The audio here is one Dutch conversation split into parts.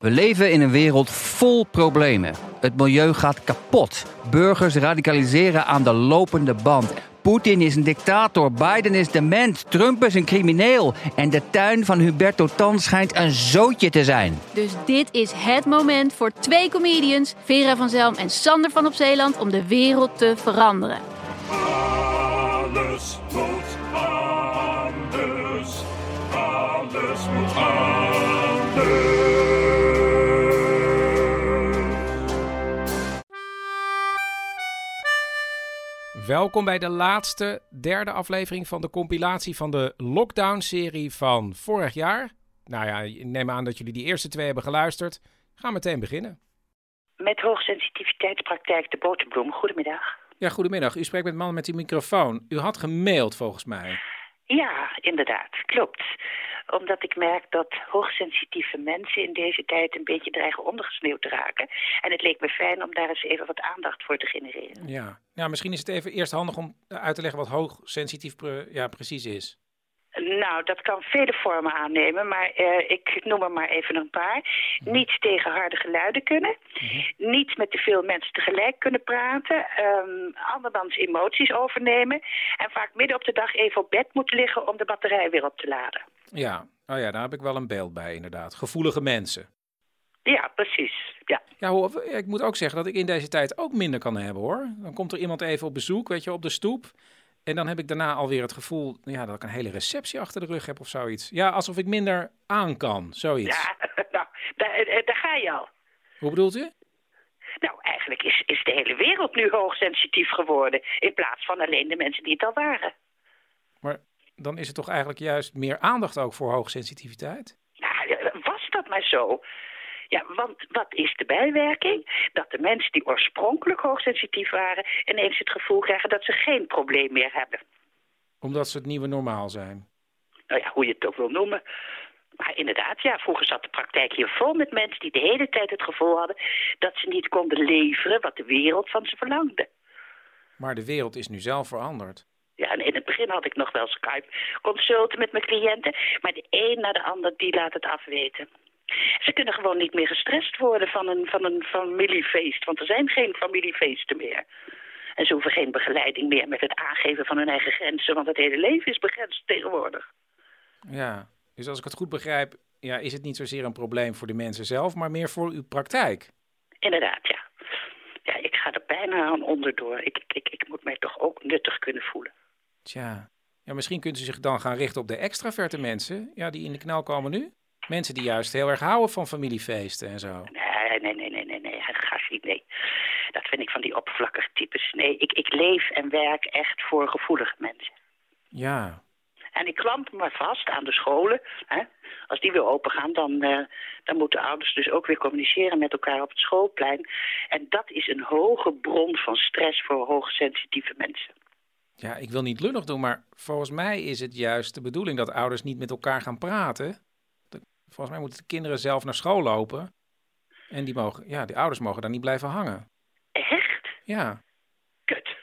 We leven in een wereld vol problemen. Het milieu gaat kapot. Burgers radicaliseren aan de lopende band. Poetin is een dictator, Biden is dement, Trump is een crimineel. En de tuin van Huberto Tan schijnt een zootje te zijn. Dus dit is het moment voor 2 comedians, Vera van Zelm en Sander van op Zeeland, om de wereld te veranderen. Alles moet anders. Alles moet anders. Welkom bij de laatste, derde aflevering van de compilatie van de Lockdown-serie van vorig jaar. Nou ja, ik neem aan dat jullie die eerste 2 hebben geluisterd. Ga meteen beginnen. Met hoogsensitiviteitspraktijk De Boterbloem. Goedemiddag. Ja, goedemiddag. U spreekt met de man met die microfoon. U had gemaild volgens mij. Ja, inderdaad. Klopt. Omdat ik merk dat hoogsensitieve mensen in deze tijd een beetje dreigen ondergesneeuwd te raken. En het leek me fijn om daar eens even wat aandacht voor te genereren. Ja, nou, misschien is het even eerst handig om uit te leggen wat hoogsensitief precies is. Nou, dat kan vele vormen aannemen, maar ik noem er maar even een paar. Niet tegen harde geluiden kunnen. Niet met te veel mensen tegelijk kunnen praten. Andermans emoties overnemen. En vaak midden op de dag even op bed moeten liggen om de batterij weer op te laden. Ja, oh ja, daar heb ik wel een beeld bij inderdaad. Gevoelige mensen. Ja, precies. Ja. Ja, ik moet ook zeggen dat ik in deze tijd ook minder kan hebben, hoor. Dan komt er iemand even op bezoek, weet je, op de stoep. En dan heb ik daarna alweer het gevoel dat ik een hele receptie achter de rug heb of zoiets. Ja, alsof ik minder aan kan, zoiets. Ja, nou, daar ga je al. Hoe bedoelt u? Nou, eigenlijk is de hele wereld nu hoogsensitief geworden. In plaats van alleen de mensen die het al waren. Maar dan is het toch eigenlijk juist meer aandacht ook voor hoogsensitiviteit? Nou, was dat maar zo? Ja, want wat is de bijwerking? Dat de mensen die oorspronkelijk hoogsensitief waren ineens het gevoel krijgen dat ze geen probleem meer hebben. Omdat ze het nieuwe normaal zijn? Nou ja, hoe je het ook wil noemen. Maar inderdaad, ja, vroeger zat de praktijk hier vol met mensen die de hele tijd het gevoel hadden dat ze niet konden leveren wat de wereld van ze verlangde. Maar de wereld is nu zelf veranderd. Ja, en in het begin had ik nog wel Skype-consulten met mijn cliënten, maar de een na de ander die laat het afweten. Ze kunnen gewoon niet meer gestrest worden van een familiefeest, want er zijn geen familiefeesten meer. En ze hoeven geen begeleiding meer met het aangeven van hun eigen grenzen, want het hele leven is begrensd tegenwoordig. Ja, dus als ik het goed begrijp, ja, is het niet zozeer een probleem voor de mensen zelf, maar meer voor uw praktijk. Inderdaad, ja. Ja, ik ga er bijna aan onderdoor. Ik moet mij toch ook nuttig kunnen voelen. Tja, ja, misschien kunt u zich dan gaan richten op de extraverte mensen, ja, die in de knel komen nu. Mensen die juist heel erg houden van familiefeesten en zo. Nee, Gassie, nee. Dat vind ik van die oppervlakkige types. Nee, ik leef en werk echt voor gevoelige mensen. Ja. En ik klamp me vast aan de scholen. Hè? Als die weer open gaan, dan moeten ouders dus ook weer communiceren met elkaar op het schoolplein. En dat is een hoge bron van stress voor hoogsensitieve mensen. Ja, ik wil niet lullig doen, maar volgens mij is het juist de bedoeling dat ouders niet met elkaar gaan praten. Volgens mij moeten de kinderen zelf naar school lopen. En die ouders mogen daar niet blijven hangen. Echt? Ja. Kut.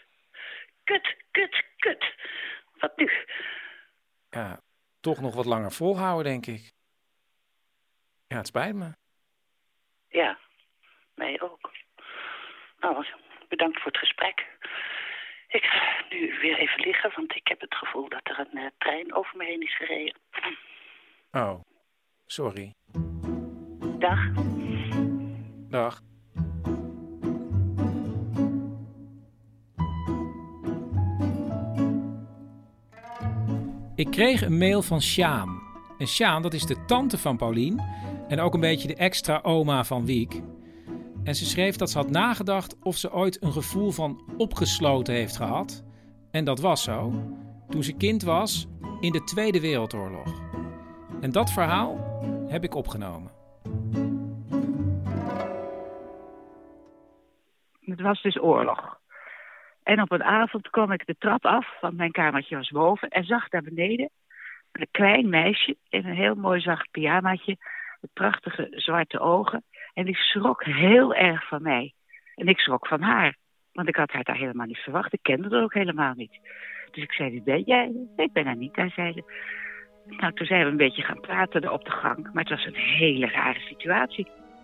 Wat nu? Ja, toch nog wat langer volhouden, denk ik. Ja, het spijt me. Ja, mij ook. Nou, bedankt voor het gesprek. Ik ga nu weer even liggen, want ik heb het gevoel dat er een trein over me heen is gereden. Oh, sorry. Dag. Dag. Ik kreeg een mail van Sjaan. En Sjaan, dat is de tante van Paulien en ook een beetje de extra oma van Wiek. En ze schreef dat ze had nagedacht of ze ooit een gevoel van opgesloten heeft gehad. En dat was zo. Toen ze kind was in de Tweede Wereldoorlog. En dat verhaal heb ik opgenomen. Het was dus oorlog. En op een avond kwam ik de trap af, want mijn kamertje was boven, en zag daar beneden een klein meisje in een heel mooi zacht pyjamaatje, met prachtige zwarte ogen. En die schrok heel erg van mij. En ik schrok van haar, want ik had haar daar helemaal niet verwacht. Ik kende haar ook helemaal niet. Dus ik zei, wie ben jij? Ik ben Anita, zei ze. Nou, toen zijn we een beetje gaan praten op de gang. Maar het was een hele rare situatie.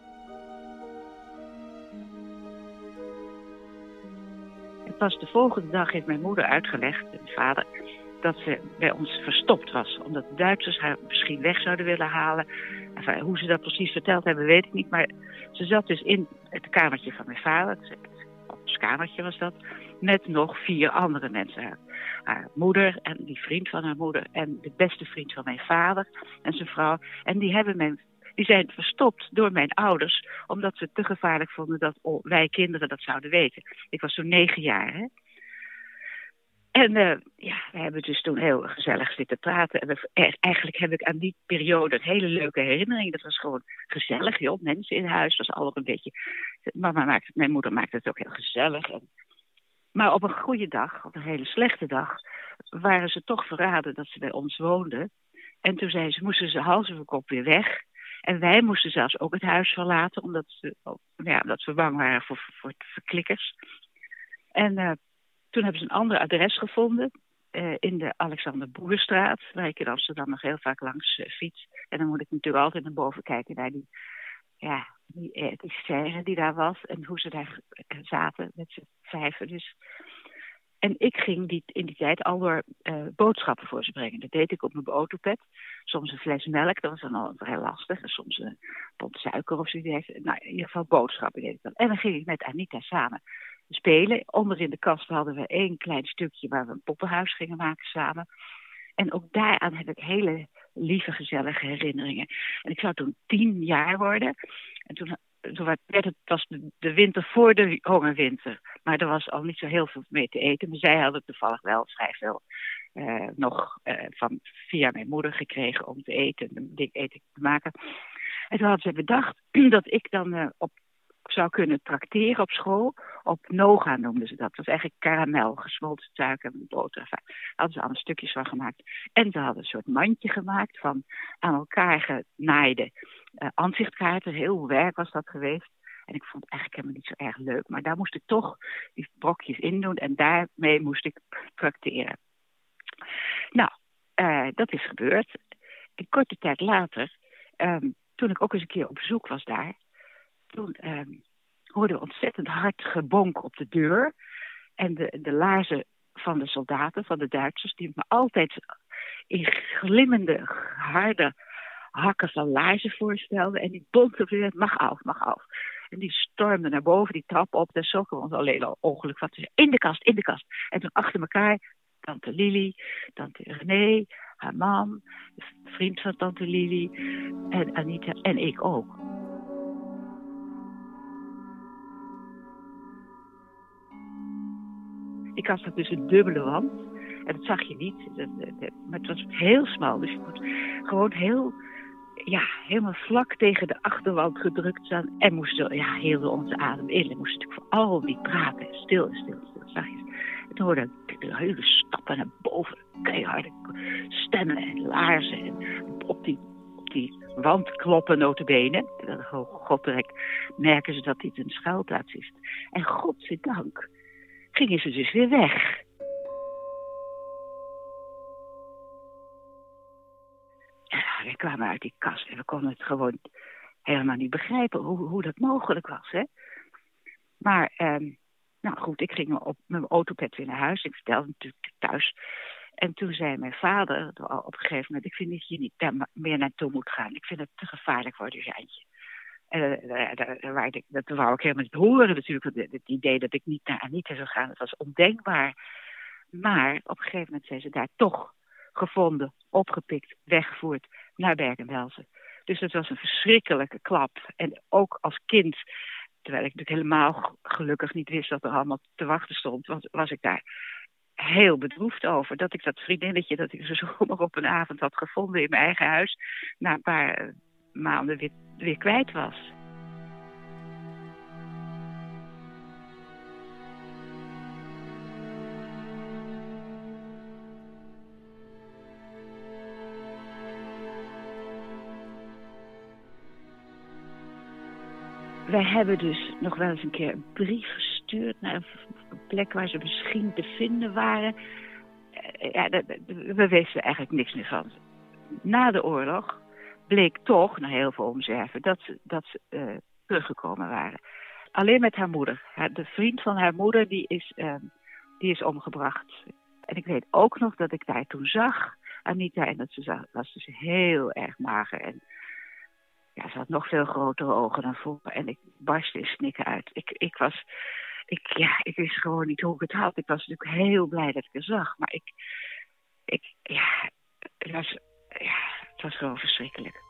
pas de volgende dag heeft mijn moeder uitgelegd, en mijn vader, dat ze bij ons verstopt was. Omdat de Duitsers haar misschien weg zouden willen halen. Enfin, hoe ze dat precies verteld hebben, weet ik niet. Maar ze zat dus in het kamertje van mijn vader. Ons kamertje was dat. Met nog 4 andere mensen. Haar moeder en die vriend van haar moeder. En de beste vriend van mijn vader en zijn vrouw. En die zijn verstopt door mijn ouders. Omdat ze het te gevaarlijk vonden dat wij kinderen dat zouden weten. Ik was zo'n 9 jaar, hè. En we hebben dus toen heel gezellig zitten praten. En eigenlijk heb ik aan die periode een hele leuke herinnering. Dat was gewoon gezellig, joh. Mensen in huis, was allemaal een beetje... Mijn moeder maakte het ook heel gezellig. Maar op een goede dag, op een hele slechte dag, waren ze toch verraden dat ze bij ons woonden. En toen moesten ze hals over kop weer weg. En wij moesten zelfs ook het huis verlaten, omdat we bang waren voor verklikkers. En toen hebben ze een ander adres gevonden in de Alexander Boerstraat, waar ik in Amsterdam nog heel vaak langs fiets. En dan moet ik natuurlijk altijd naar boven kijken naar die serre die daar was en hoe ze daar zaten met z'n 5. Dus. En ik ging in die tijd al door boodschappen voor ze brengen. Dat deed ik op mijn autopet. Soms een fles melk, dat was dan al heel lastig. En soms een pot suiker of zoiets. Nou, in ieder geval boodschappen deed ik dan. En dan ging ik met Anita samen spelen. Onder in de kast hadden we 1 klein stukje waar we een poppenhuis gingen maken samen. En ook daaraan heb ik hele lieve, gezellige herinneringen. En ik zou toen 10 jaar worden. En toen was de winter voor de hongerwinter. Maar er was al niet zo heel veel mee te eten. Maar zij hadden toevallig wel vrij veel via mijn moeder gekregen om te eten. Eten te maken. En toen hadden ze bedacht dat ik dan zou kunnen trakteren op school. Op Noga noemden ze dat. Dat was eigenlijk karamel, gesmolten suiker en boter. Enfin, daar hadden ze allemaal stukjes van gemaakt. En ze hadden een soort mandje gemaakt van aan elkaar genaaide aanzichtkaarten. Heel werk was dat geweest. En ik vond het eigenlijk helemaal niet zo erg leuk. Maar daar moest ik toch die brokjes in doen. En daarmee moest ik trakteren. Nou, dat is gebeurd. Een korte tijd later, toen ik ook eens een keer op bezoek was daar, toen hoorde we ontzettend hard gebonk op de deur. En de laarzen van de soldaten, van de Duitsers, die me altijd in glimmende, harde hakken van laarzen voorstelden. En die bonkten op de deur, mag af. En die stormden naar boven, die trap op. Daar zochten we ons alleen al ongeluk van. In de kast. En toen achter elkaar, tante Lili, tante René, haar man, de vriend van tante Lili en Anita en ik ook. Ik had dus een dubbele wand. En dat zag je niet. Maar het was heel smal. Dus je moet gewoon helemaal vlak tegen de achterwand gedrukt staan. En moesten heel onze adem in. En moesten natuurlijk voor al die praten. Stil, zachtjes. En toen hoorde ik de hele stappen naar boven. Keiharde stemmen en laarzen. En op die wand kloppen notabene. Godverrek merken ze dat dit een schuilplaats is. En godzijdank gingen ze dus weer weg. We kwamen uit die kast en we konden het gewoon helemaal niet begrijpen hoe dat mogelijk was. Hè? Maar, goed, ik ging op mijn autopet weer naar huis. Ik vertelde natuurlijk thuis. En toen zei mijn vader op een gegeven moment, ik vind dat je niet daar meer naartoe moet gaan. Ik vind het te gevaarlijk voor de Jantje. Dat wou ik helemaal niet horen natuurlijk. Het idee dat ik niet naar Anita zou gaan, dat was ondenkbaar. Maar op een gegeven moment zijn ze daar toch gevonden, opgepikt, weggevoerd naar Bergen-Belsen. Dus dat was een verschrikkelijke klap. En ook als kind, terwijl ik natuurlijk helemaal gelukkig niet wist wat er allemaal te wachten stond, was ik daar heel bedroefd over. Dat ik dat vriendinnetje dat ik zo zomaar op een avond had gevonden in mijn eigen huis, na een paar maanden weer kwijt was. Wij hebben dus nog wel eens een keer een brief gestuurd naar een plek waar ze misschien te vinden waren. We wisten eigenlijk niks meer van. Na de oorlog bleek toch, na heel veel omzwerven, dat ze teruggekomen waren. Alleen met haar moeder. De vriend van haar moeder die is die is omgebracht. En ik weet ook nog dat ik daar toen zag, Anita, en dat was dus heel erg mager. En ja, ze had nog veel grotere ogen dan vroeger. En ik barstte in snikken uit. Ik wist gewoon niet hoe ik het had. Ik was natuurlijk heel blij dat ik het zag. Maar het was gewoon verschrikkelijk.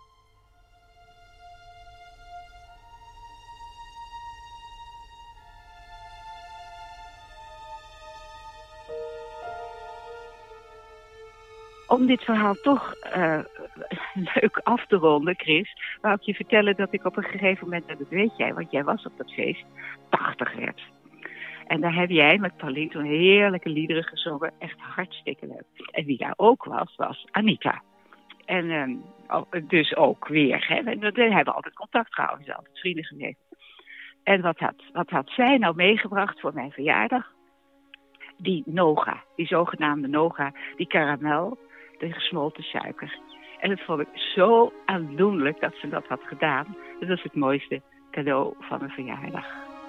Om dit verhaal toch leuk af te ronden, Chris, wou ik je vertellen dat ik op een gegeven moment, dat weet jij, want jij was op dat feest, 80 werd. En daar heb jij met Pauline toen heerlijke liederen gezongen, echt hartstikke leuk. En wie daar ook was Anita. En dus ook weer, hè. We hebben altijd contact gehouden, we zijn altijd vrienden geweest. En wat had zij nou meegebracht voor mijn verjaardag? Die Noga, die zogenaamde Noga, die karamel, de gesmolten suiker. En dat vond ik zo aandoenlijk dat ze dat had gedaan. Dat was het mooiste cadeau van mijn verjaardag.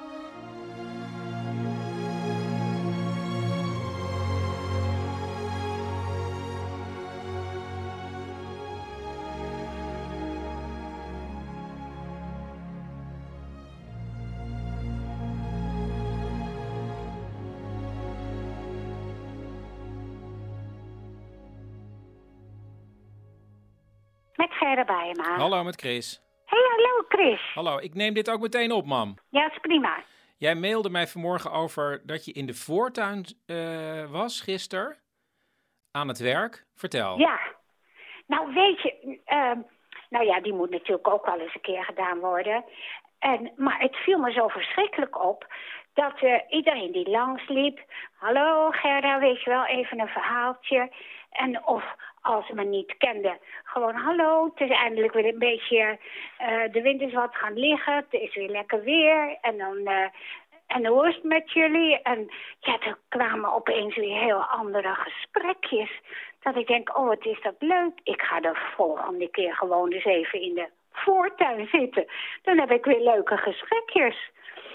Met Gerda Bijema. Hallo, met Chris. Hey, hallo Chris. Hallo, ik neem dit ook meteen op, mam. Ja, dat is prima. Jij mailde mij vanmorgen over dat je in de voortuin was gisteren. Aan het werk. Vertel. Ja. Nou, weet je... die moet natuurlijk ook wel eens een keer gedaan worden. Maar het viel me zo verschrikkelijk op dat iedereen die langsliep... Hallo Gerda, weet je wel, even een verhaaltje. En of als ze me niet kenden, gewoon hallo. Het is eindelijk weer een beetje... de wind is wat gaan liggen, het is weer lekker weer. En hoe is het met jullie? En ja, er kwamen opeens weer heel andere gesprekjes. Dat ik denk, oh, wat is dat leuk. Ik ga de volgende keer gewoon eens even in de voortuin zitten. Dan heb ik weer leuke gesprekjes.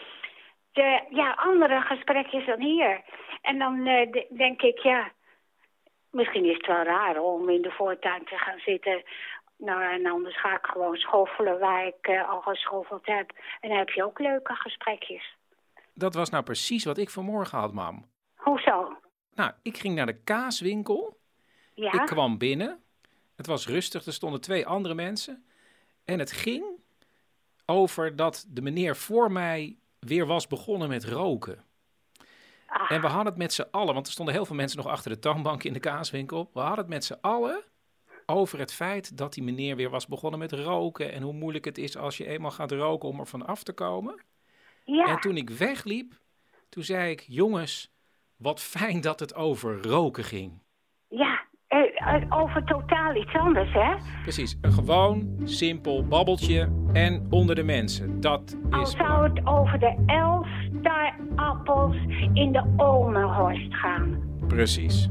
Andere gesprekjes dan hier. En dan denk ik, ja, misschien is het wel raar om in de voortuin te gaan zitten. Nou, en anders ga ik gewoon schoffelen waar ik al geschoffeld heb. En dan heb je ook leuke gesprekjes. Dat was nou precies wat ik vanmorgen had, mam. Hoezo? Nou, ik ging naar de kaaswinkel. Ja? Ik kwam binnen. Het was rustig, er stonden 2 andere mensen. En het ging over dat de meneer voor mij weer was begonnen met roken. Ah. En we hadden het met z'n allen, want er stonden heel veel mensen nog achter de toonbank in de kaaswinkel. We hadden het met z'n allen over het feit dat die meneer weer was begonnen met roken. En hoe moeilijk het is als je eenmaal gaat roken om er van af te komen. Ja. En toen ik wegliep, toen zei ik, jongens, wat fijn dat het over roken ging. Ja, over totaal iets anders, hè? Precies, een gewoon, simpel babbeltje en onder de mensen. Dat Al is zou het over de Elfstarappels in de Omenhorst gaan. Precies.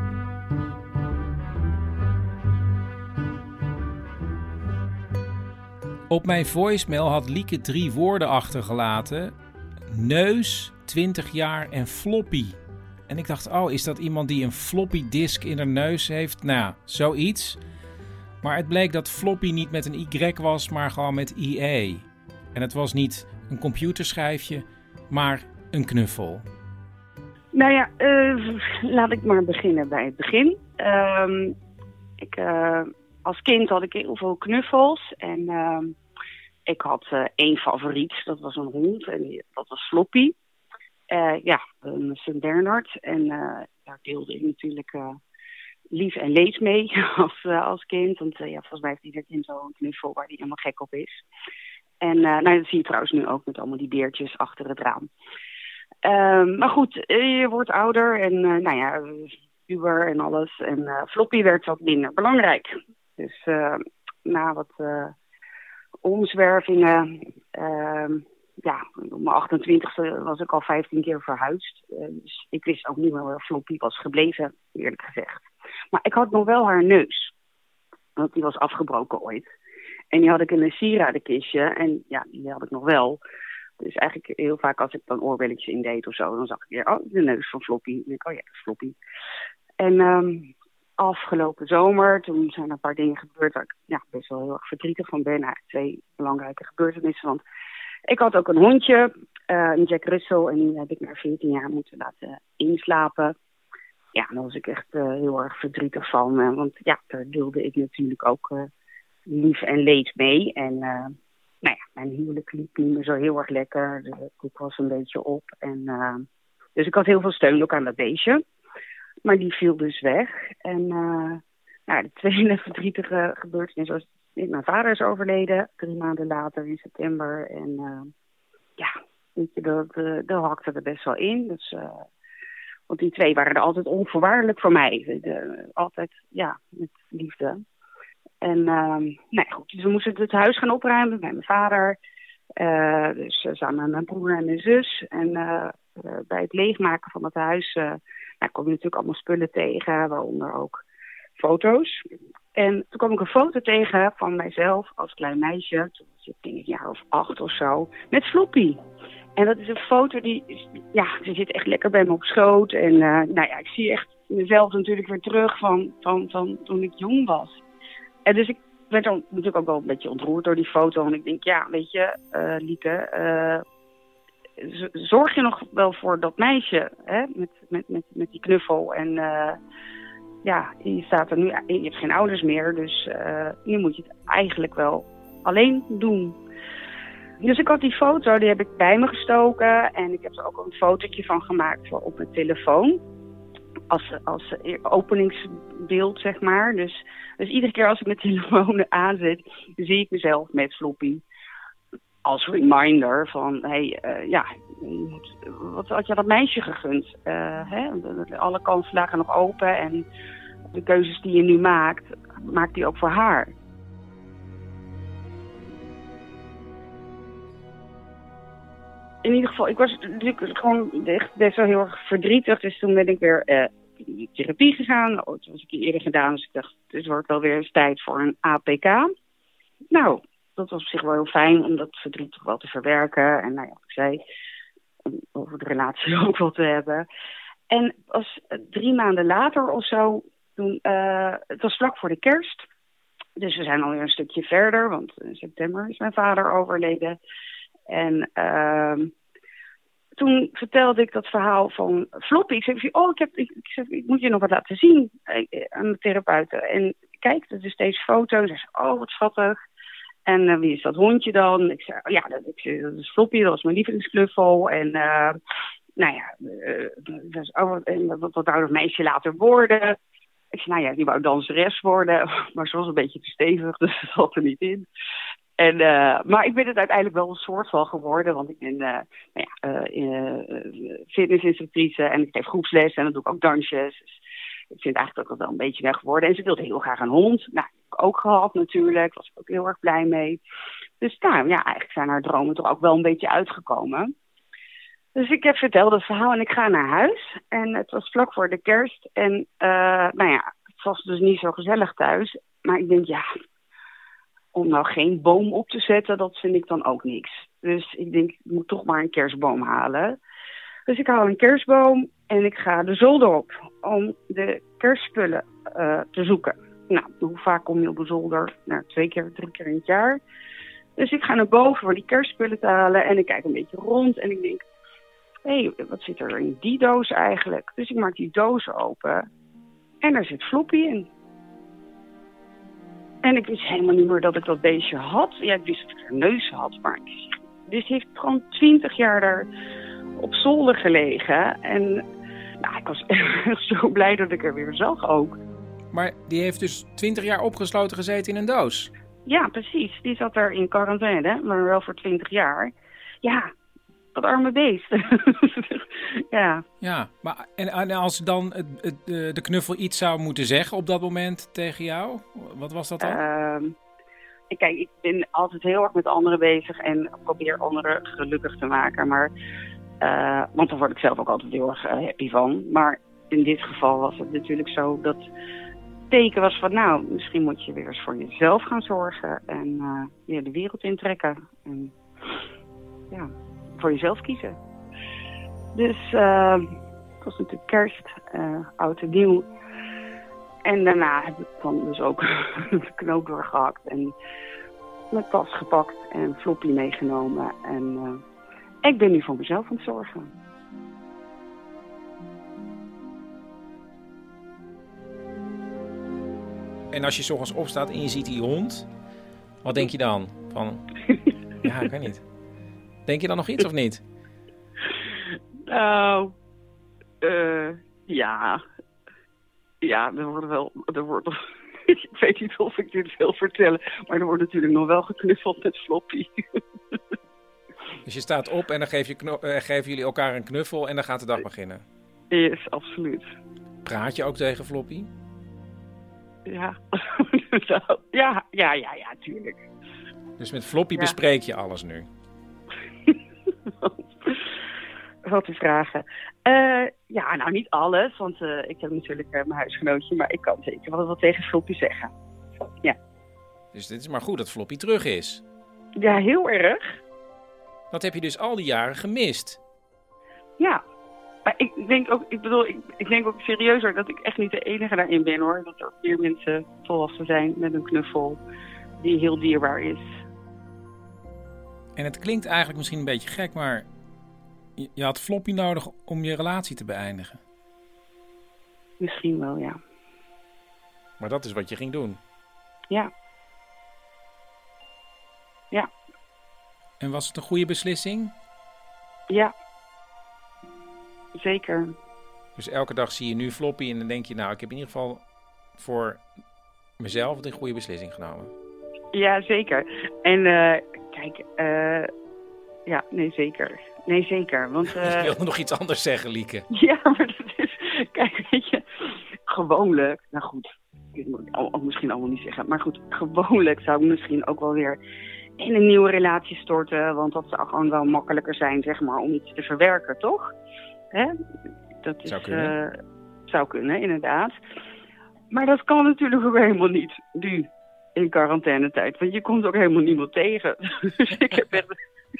Op mijn voicemail had Lieke 3 woorden achtergelaten. Neus, 20 jaar en floppy. En ik dacht, oh, is dat iemand die een floppy disk in haar neus heeft? Nou, zoiets. Maar het bleek dat floppy niet met een Y was, maar gewoon met IE. En het was niet een computerschijfje, maar een knuffel. Nou ja, laat ik maar beginnen bij het begin. Als kind had ik heel veel knuffels en ik had 1 favoriet, dat was een hond en dat was Floppy. Een St. Bernard en daar deelde ik natuurlijk lief en leed mee als kind. Want volgens mij heeft ieder kind zo'n knuffel waar hij helemaal gek op is. En dat zie je trouwens nu ook met allemaal die beertjes achter het raam. Maar goed, je wordt ouder en puber en alles. En Floppy werd wat minder belangrijk. Dus na wat omzwervingen, op mijn 28e was ik al 15 keer verhuisd. Dus ik wist ook niet meer waar Floppy was gebleven, eerlijk gezegd. Maar ik had nog wel haar neus. Want die was afgebroken ooit. En die had ik in een sieradenkistje. En ja, die had ik nog wel. Dus eigenlijk heel vaak als ik dan oorbelletjes indeed of zo, dan zag ik weer, de neus van Floppy. En ik, ja, dat is Floppy. En afgelopen zomer, toen zijn er een paar dingen gebeurd waar ik best wel heel erg verdrietig van ben. Eigenlijk 2 belangrijke gebeurtenissen. Want ik had ook een hondje, een Jack Russell, en die heb ik na 14 jaar moeten laten inslapen. Ja, daar was ik echt heel erg verdrietig van. Want ja, daar deelde ik natuurlijk ook lief en leed mee. En mijn huwelijk liep niet meer zo heel erg lekker. De koek was een beetje op. En dus ik had heel veel steun ook aan dat beestje. Maar die viel dus weg. En de tweede verdrietige gebeurtenis was... Mijn vader is overleden 3 maanden later in september. En weet je, dat hakte er best wel in. Dus, want die 2 waren er altijd onvoorwaardelijk voor mij. Altijd, met liefde. En goed, dus we moesten het huis gaan opruimen bij mijn vader. Dus samen met mijn broer en mijn zus. En bij het leegmaken van het huis kwam je natuurlijk allemaal spullen tegen, waaronder ook foto's. En toen kwam ik een foto tegen van mijzelf als klein meisje. Toen was ik denk ik een jaar of 8 of zo. Met Floppy. En dat is een foto die... Ja, ze zit echt lekker bij me op schoot. En ik zie echt mezelf natuurlijk weer terug van toen ik jong was. En dus ik werd dan natuurlijk ook wel een beetje ontroerd door die foto. En ik denk, ja, weet je, Lieke... zorg je nog wel voor dat meisje, hè? Met die knuffel. En je staat er nu, je hebt geen ouders meer, dus nu moet je het eigenlijk wel alleen doen. Dus ik had die foto, die heb ik bij me gestoken. En ik heb er ook een fotootje van gemaakt op mijn telefoon. Als openingsbeeld, zeg maar. Dus iedere keer als ik mijn telefoon aanzet, zie ik mezelf met Floppy. Als reminder van, wat had je dat meisje gegund? Alle kansen lagen nog open en de keuzes die je nu maakt, maakt die ook voor haar. In ieder geval, ik was natuurlijk gewoon echt best wel heel erg verdrietig. Dus toen ben ik weer in therapie gegaan. Dat was ik eerder gedaan, dus ik dacht, het wordt wel weer eens tijd voor een APK. Nou... Dat was op zich wel heel fijn om dat verdriet toch wel te verwerken. En wat ik zei, om over de relatie ook wel te hebben. En als 3 maanden later of zo, toen, het was vlak voor de kerst. Dus we zijn alweer een stukje verder, want in september is mijn vader overleden. En toen vertelde ik dat verhaal van Floppy. Ik zei, ik moet je nog wat laten zien aan de therapeuten. En kijk, dat is deze foto. Ze zei, wat schattig. En wie is dat hondje dan? Ik zei, dat is Floppy, dat was mijn lievelingsknuffel. En wat wou dat meisje later worden? Ik zei, die wou danseres worden. Maar ze was een beetje te stevig, dus dat zat er niet in. En, maar ik ben het uiteindelijk wel een soort van geworden. Want ik ben fitnessinstructrice en ik geef groepsles en dan doe ik ook dansjes. Dus ik vind eigenlijk ook wel een beetje weg geworden. En ze wilde heel graag een hond. Nou, dat heb ik ook gehad natuurlijk. Was ik ook heel erg blij mee. Dus eigenlijk zijn haar dromen toch ook wel een beetje uitgekomen. Dus ik heb verteld het verhaal en ik ga naar huis. En het was vlak voor de kerst. En het was dus niet zo gezellig thuis. Maar ik denk, om nou geen boom op te zetten, dat vind ik dan ook niks. Dus ik denk, ik moet toch maar een kerstboom halen. Dus ik haal een kerstboom en ik ga de zolder op om de kerstspullen te zoeken. Nou, hoe vaak kom je op de zolder? 2 keer, 3 keer in het jaar. Dus ik ga naar boven voor die kerstspullen te halen en ik kijk een beetje rond en ik denk, wat zit er in die doos eigenlijk? Dus ik maak die doos open en daar zit Floppy in. En ik wist helemaal niet meer dat ik dat beestje had. Ja, ik wist dat ik een neus had, maar dus heeft gewoon 20 jaar daar op zolder gelegen. En ik was echt zo blij dat ik er weer zag ook. Maar die heeft dus 20 jaar opgesloten gezeten in een doos? Ja, precies. Die zat er in quarantaine, maar wel voor 20 jaar. Ja, dat arme beest. Ja. Ja, maar en als dan de knuffel iets zou moeten zeggen op dat moment tegen jou, wat was dat dan? Kijk, ik ben altijd heel erg met anderen bezig en probeer anderen gelukkig te maken. Maar, want daar word ik zelf ook altijd heel erg happy van. Maar in dit geval was het natuurlijk zo dat het teken was van, misschien moet je weer eens voor jezelf gaan zorgen en de wereld intrekken. En, voor jezelf kiezen. Dus het was natuurlijk kerst, oud en nieuw. En daarna heb ik dan dus ook de knoop doorgehakt en mijn tas gepakt en floppy meegenomen. En ik ben nu voor mezelf aan het zorgen. En als je 's ochtends opstaat en je ziet die hond, wat denk je dan? Ja, ik weet niet. Denk je dan nog iets of niet? Nou, ja. Ja, er wordt ik weet niet of ik dit wil vertellen, maar er wordt natuurlijk nog wel geknuffeld met Floppy. Dus je staat op en dan geven jullie elkaar een knuffel en dan gaat de dag beginnen? Yes, absoluut. Praat je ook tegen Floppy? Ja. ja, tuurlijk. Dus met Floppy bespreek je alles nu? Wat te vragen. Ja, nou niet alles, want ik heb natuurlijk mijn huisgenootje, maar ik kan zeker wel wat tegen Floppy zeggen. Ja. Dus dit is maar goed dat Floppy terug is. Ja, heel erg. Dat heb je dus al die jaren gemist. Ja. Maar ik denk ook serieus dat ik echt niet de enige daarin ben hoor. Dat er 4 mensen volwassen zijn met een knuffel die heel dierbaar is. En het klinkt eigenlijk misschien een beetje gek, maar je had Floppy nodig om je relatie te beëindigen. Misschien wel, ja. Maar dat is wat je ging doen. Ja. Ja. En was het een goede beslissing? Ja. Zeker. Dus elke dag zie je nu Floppy en dan denk je, nou, ik heb in ieder geval voor mezelf een goede beslissing genomen. Ja, zeker. En kijk, ja, nee, zeker. Nee, zeker. Want, Ik wilde nog iets anders zeggen, Lieke. Ja, maar dat is, kijk, weet je, gewoonlijk, nou goed, ik moet het misschien allemaal niet zeggen, maar goed, gewoonlijk zou ik misschien ook wel weer in een nieuwe relatie storten, want dat zou gewoon wel makkelijker zijn, zeg maar, om iets te verwerken, toch? Hè? Dat is, zou kunnen, inderdaad. Maar dat kan natuurlijk ook helemaal niet, nu, in quarantainetijd, want je komt ook helemaal niemand tegen. Dus ik heb echt...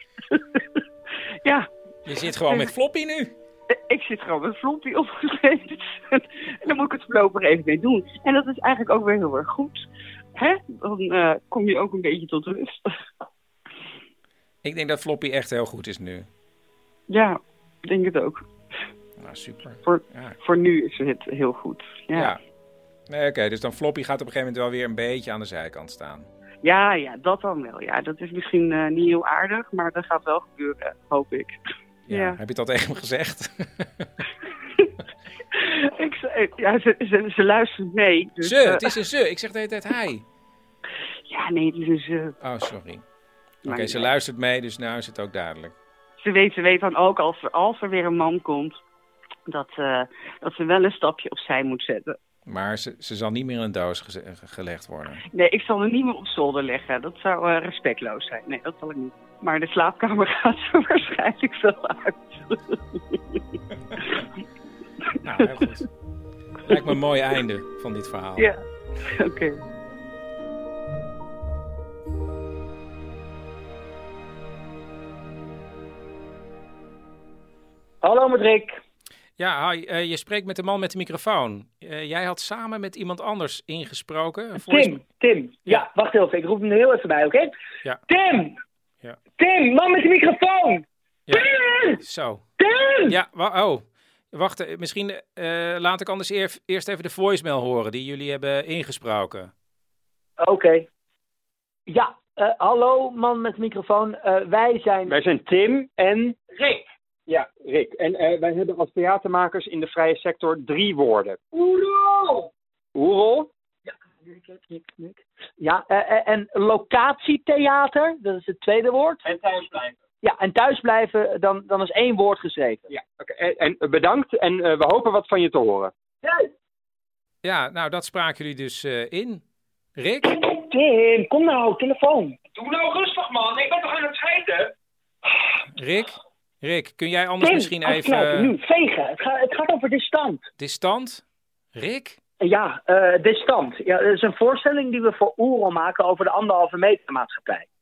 Ja. Je zit gewoon met Floppy nu? Ik zit gewoon met Floppy opgeschreven. En dan moet ik het voorlopig even mee doen. En dat is eigenlijk ook weer heel erg goed. Hè? Dan kom je ook een beetje tot rust. Ik denk dat Floppy echt heel goed is nu. Ja, ik denk het ook. Nou, super. Voor nu is het heel goed. Ja. Nee, oké, dus dan Floppy gaat op een gegeven moment wel weer een beetje aan de zijkant staan. Ja, dat dan wel. Ja, dat is misschien niet heel aardig, maar dat gaat wel gebeuren, hoop ik. Ja. Heb je het al tegen hem gezegd? Ze luistert mee. Dus, het is een ze. Ik zeg de hele tijd hij. Ja, nee, het is een ze. Oh, sorry. Oké, ze luistert mee, dus nou is het ook duidelijk. Ze weet dan ook, als er weer een man komt, dat ze wel een stapje opzij moet zetten. Maar ze zal niet meer in een doos gelegd worden. Nee, ik zal er niet meer op zolder leggen. Dat zou respectloos zijn. Nee, dat zal ik niet. Maar de slaapkamer gaat ze waarschijnlijk wel uit. Nou, heel goed. Lijkt me een mooi einde van dit verhaal. Ja, oké. Hallo met Rick. Ja, hi, je spreekt met de man met de microfoon. Jij had samen met iemand anders ingesproken. Tim. Ja, wacht even. Ik roep hem er heel even bij, oké? Ja. Tim! Ja. Tim, man met de microfoon! Ja. Tim! Zo. Tim! Ja, wacht. Misschien laat ik anders eerst even de voicemail horen die jullie hebben ingesproken. Oké. Ja, hallo man met de microfoon. Wij zijn Tim en Rick. Ja, Rick. En wij hebben als theatermakers in de vrije sector 3 woorden. Oerol! Oerol? Ja, Rick. Ja, en locatietheater, dat is het tweede woord. En thuisblijven. Ja, en thuisblijven, dan is 1 woord geschreven. Ja, oké. En bedankt en we hopen wat van je te horen. Nee. Ja, nou dat spraken jullie dus in. Rick? Tim, kom nou, telefoon. Doe nou rustig man, ik ben toch aan het scheiden? Rick, kun jij anders misschien even... Knijpen, nu, vegen. Het gaat over distant. Distant? Rick? Ja, distant. Ja, dat is een voorstelling die we voor Oerol maken over de 1,5 meter maatschappij.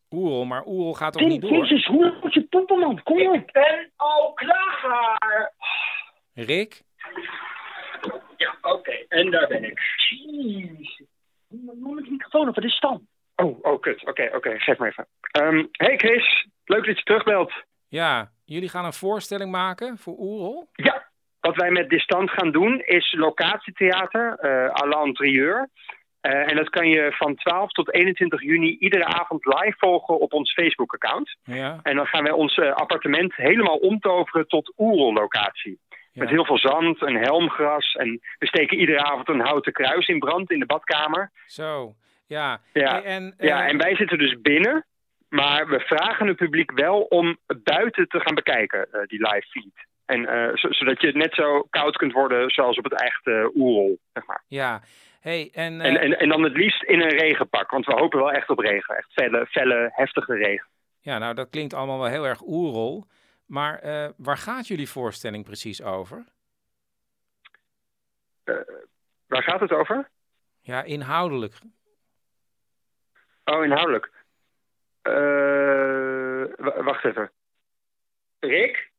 Oerol, maar Oerol gaat toch Tim, niet door? Jezus, hoe moet je poepen, man? Kom je? Ik ben al klaar. Rick? Ja, oké. En daar ben ik. Jeez. Noem met de microfoon op, wat is het dan? Oh, kut. Oké. Geef me even. Hey Chris, leuk dat je terugbelt. Ja, jullie gaan een voorstelling maken voor Oerol? Ja, wat wij met Distant gaan doen is locatietheater à l'intérieur. En dat kan je van 12 tot 21 juni iedere avond live volgen op ons Facebook-account. Ja. En dan gaan wij ons appartement helemaal omtoveren tot Oerol-locatie. Ja. Met heel veel zand en helmgras. En we steken iedere avond een houten kruis in brand in de badkamer. Zo, ja. Ja, en wij zitten dus binnen. Maar we vragen het publiek wel om buiten te gaan bekijken, die live feed. En zodat je net zo koud kunt worden zoals op het echte Oerol, zeg maar. Ja. Hey, en dan het liefst in een regenpak, want we hopen wel echt op regen. Echt felle, heftige regen. Ja, nou dat klinkt allemaal wel heel erg Oerol. Maar waar gaat jullie voorstelling precies over? Waar gaat het over? Ja, inhoudelijk. Oh, inhoudelijk. Wacht even. Rick?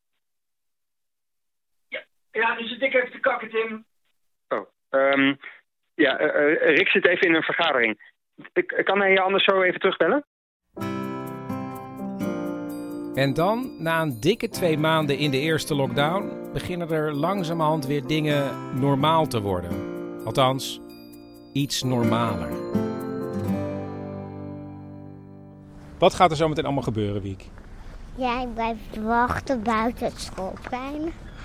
Ja, nu zit ik even te kakken, Tim. Oh, Rick zit even in een vergadering. Kan hij je anders zo even terugbellen? En dan, na een dikke 2 maanden in de eerste lockdown, beginnen er langzamerhand weer dingen normaal te worden. Althans, iets normaler. Wat gaat er zo meteen allemaal gebeuren, Wiek? Ja, ik blijf wachten buiten het schoolplein.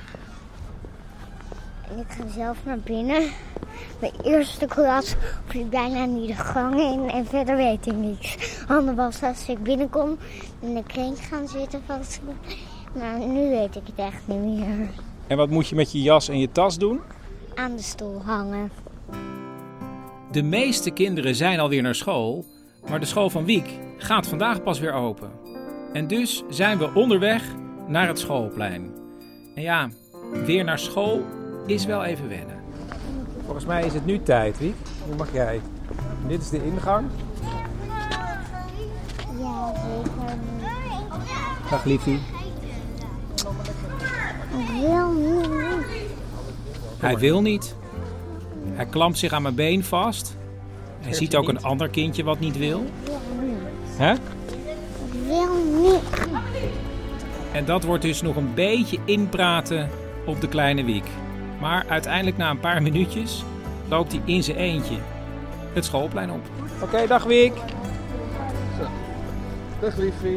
En ik ga zelf naar binnen. De eerste klas vlieg bijna niet de gang in en verder weet ik niks. Anders was als ik binnenkom in de kring gaan zitten vast. Maar nu weet ik het echt niet meer. En wat moet je met je jas en je tas doen? Aan de stoel hangen. De meeste kinderen zijn alweer naar school, maar de school van Wiek gaat vandaag pas weer open. En dus zijn we onderweg naar het schoolplein. En ja, weer naar school is wel even wennen. Volgens mij is het nu tijd, Wiek. Nu mag jij. Dit is de ingang. Ja, zeker. Dag liefie. Ik wil niet. Hij wil niet. Hij klampt zich aan mijn been vast. Hij ziet ook een ander kindje wat niet wil. Hè? Ik wil niet. En dat wordt dus nog een beetje inpraten op de kleine Wiek. Maar uiteindelijk na een paar minuutjes loopt hij in zijn eentje het schoolplein op. Oké, dag Wiek. Dag liefie.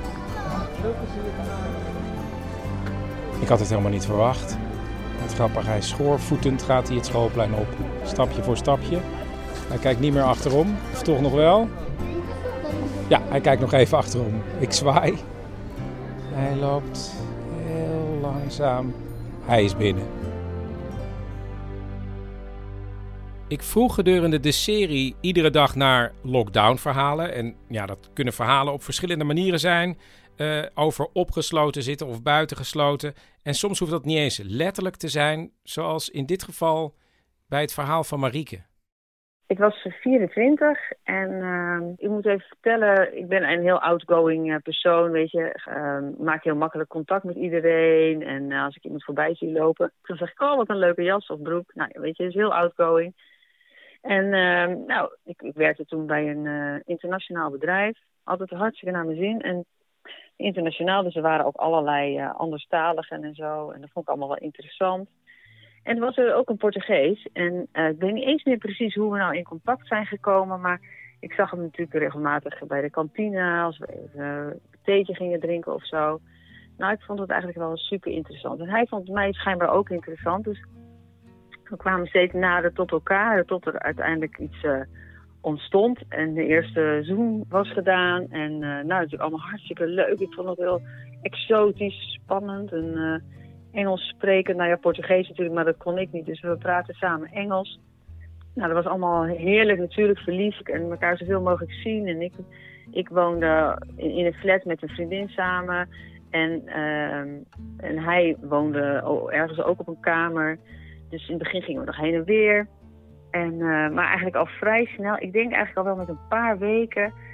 Ik had het helemaal niet verwacht. Het grappig, hij schoorvoetend gaat hij het schoolplein op. Stapje voor stapje. Hij kijkt niet meer achterom. Of toch nog wel? Ja, hij kijkt nog even achterom. Ik zwaai. Hij loopt heel langzaam. Hij is binnen. Ik vroeg gedurende de serie iedere dag naar lockdown-verhalen. En ja, dat kunnen verhalen op verschillende manieren zijn. Over opgesloten zitten of buitengesloten. En soms hoeft dat niet eens letterlijk te zijn. Zoals in dit geval bij het verhaal van Marieke. Ik was 24 en ik moet even vertellen, ik ben een heel outgoing persoon, weet je. Ik maak heel makkelijk contact met iedereen en als ik iemand voorbij zie lopen, dan zeg ik, oh wat een leuke jas of broek. Nou, weet je, het is heel outgoing. En ik werkte toen bij een internationaal bedrijf, altijd hartstikke naar mijn zin. En internationaal, dus er waren ook allerlei anderstaligen en zo en dat vond ik allemaal wel interessant. En er was er ook een Portugees. En ik weet niet eens meer precies hoe we nou in contact zijn gekomen. Maar ik zag hem natuurlijk regelmatig bij de kantine. Als we even een theetje gingen drinken of zo. Nou, ik vond het eigenlijk wel super interessant. En hij vond mij schijnbaar ook interessant. Dus we kwamen steeds nader tot elkaar. Tot er uiteindelijk iets ontstond. En de eerste zoen was gedaan. En natuurlijk allemaal hartstikke leuk. Ik vond het heel exotisch, spannend en... Engels spreken, nou ja, Portugees natuurlijk, maar dat kon ik niet. Dus we praten samen Engels. Nou, dat was allemaal heerlijk, natuurlijk verliefd en elkaar zoveel mogelijk zien. En ik woonde in een flat met een vriendin samen. En hij woonde ergens ook op een kamer. Dus in het begin gingen we nog heen en weer. Maar eigenlijk al vrij snel, ik denk eigenlijk al wel met een paar weken...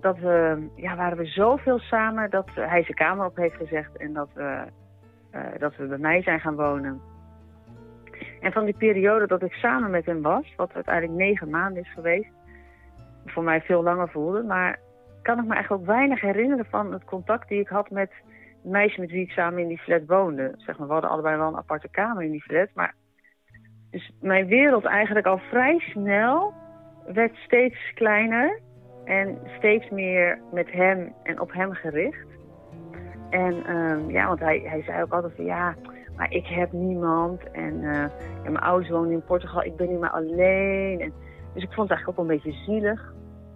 waren we zoveel samen dat hij zijn kamer op heeft gezegd en dat we bij mij zijn gaan wonen. En van die periode dat ik samen met hem was, wat uiteindelijk 9 maanden is geweest, voor mij veel langer voelde, maar kan ik me eigenlijk ook weinig herinneren van het contact die ik had met het meisje met wie ik samen in die flat woonde. Zeg maar, we hadden allebei wel een aparte kamer in die flat, maar dus mijn wereld eigenlijk al vrij snel werd steeds kleiner en steeds meer met hem en op hem gericht. En want hij zei ook altijd van maar ik heb niemand en mijn ouders wonen in Portugal, ik ben niet meer alleen. En, dus ik vond het eigenlijk ook wel een beetje zielig.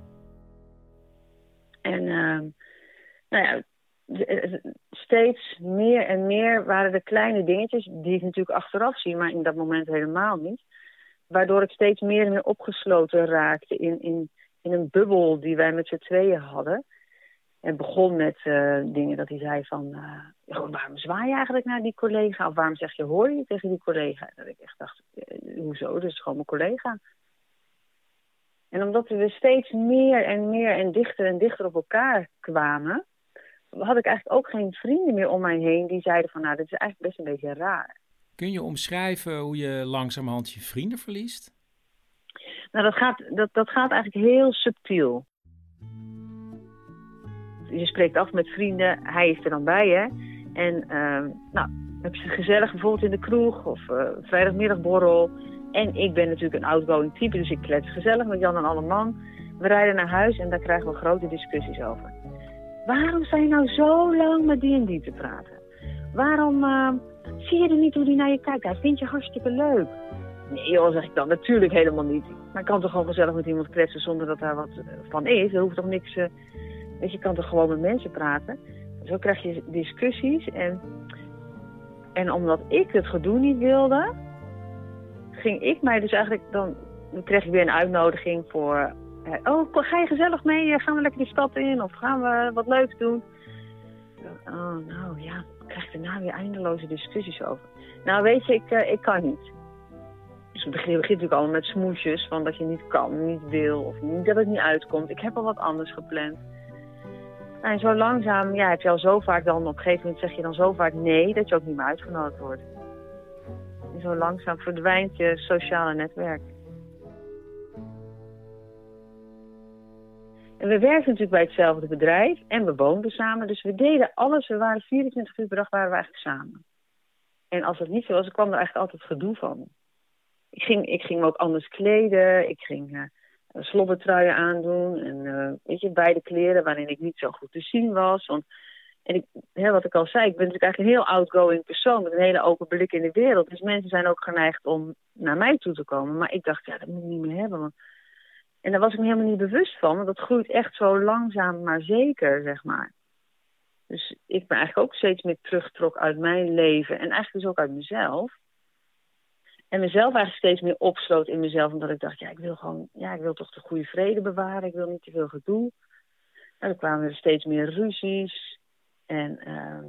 En steeds meer en meer waren de kleine dingetjes, die ik natuurlijk achteraf zie, maar in dat moment helemaal niet. Waardoor ik steeds meer en meer opgesloten raakte in een bubbel die wij met z'n tweeën hadden. En begon met dingen dat hij zei van, waarom zwaai je eigenlijk naar die collega? Of waarom zeg je hoor je tegen die collega? Dat ik echt dacht, hoezo? Dat is gewoon mijn collega. En omdat we steeds meer en dichter op elkaar kwamen, had ik eigenlijk ook geen vrienden meer om mij heen die zeiden van, dit is eigenlijk best een beetje raar. Kun je omschrijven hoe je langzamerhand je vrienden verliest? Nou, dat gaat eigenlijk heel subtiel. Je spreekt af met vrienden, hij is er dan bij, hè. En heb je het gezellig bijvoorbeeld in de kroeg of vrijdagmiddagborrel. En ik ben natuurlijk een outgoing type, dus ik klets gezellig met Jan en Alleman. We rijden naar huis en daar krijgen we grote discussies over. Waarom sta je nou zo lang met die en die te praten? Waarom zie je er niet hoe die naar je kijkt? Hij vindt je hartstikke leuk. Nee joh, zeg ik dan, natuurlijk helemaal niet. Maar ik kan toch gewoon gezellig met iemand kletsen zonder dat daar wat van is? Er hoeft toch niks... je kan toch gewoon met mensen praten? Zo krijg je discussies. En omdat ik het gedoe niet wilde, ging ik mij dus eigenlijk dan kreeg ik weer een uitnodiging voor... ga je gezellig mee? Gaan we lekker de stad in? Of gaan we wat leuks doen? Ik krijg daarna weer eindeloze discussies over. Nou, weet je, ik kan niet. Dus het begint natuurlijk allemaal met smoesjes, van dat je niet kan, niet wil, of niet, dat het niet uitkomt. Ik heb al wat anders gepland. Nou, en zo langzaam, heb je al zo vaak dan, op een gegeven moment zeg je dan zo vaak nee, dat je ook niet meer uitgenodigd wordt. En zo langzaam verdwijnt je sociale netwerk. En we werkten natuurlijk bij hetzelfde bedrijf en we woonden samen, dus we deden alles. We waren 24 uur per dag waren we eigenlijk samen. En als dat niet zo was, dan kwam er eigenlijk altijd gedoe van. Ik ging me ook anders kleden, ik ging slobbertruien aandoen en beide kleren waarin ik niet zo goed te zien was. Wat ik al zei, ik ben natuurlijk eigenlijk een heel outgoing persoon met een hele open blik in de wereld. Dus mensen zijn ook geneigd om naar mij toe te komen. Maar ik dacht, dat moet ik niet meer hebben. En daar was ik me helemaal niet bewust van, want dat groeit echt zo langzaam maar zeker, zeg maar. Dus ik ben eigenlijk ook steeds meer teruggetrok uit mijn leven en eigenlijk dus ook uit mezelf. En mezelf eigenlijk steeds meer opsloot in mezelf, omdat ik dacht, ik wil toch de goede vrede bewaren, ik wil niet te veel gedoe. En dan kwamen er steeds meer ruzies. En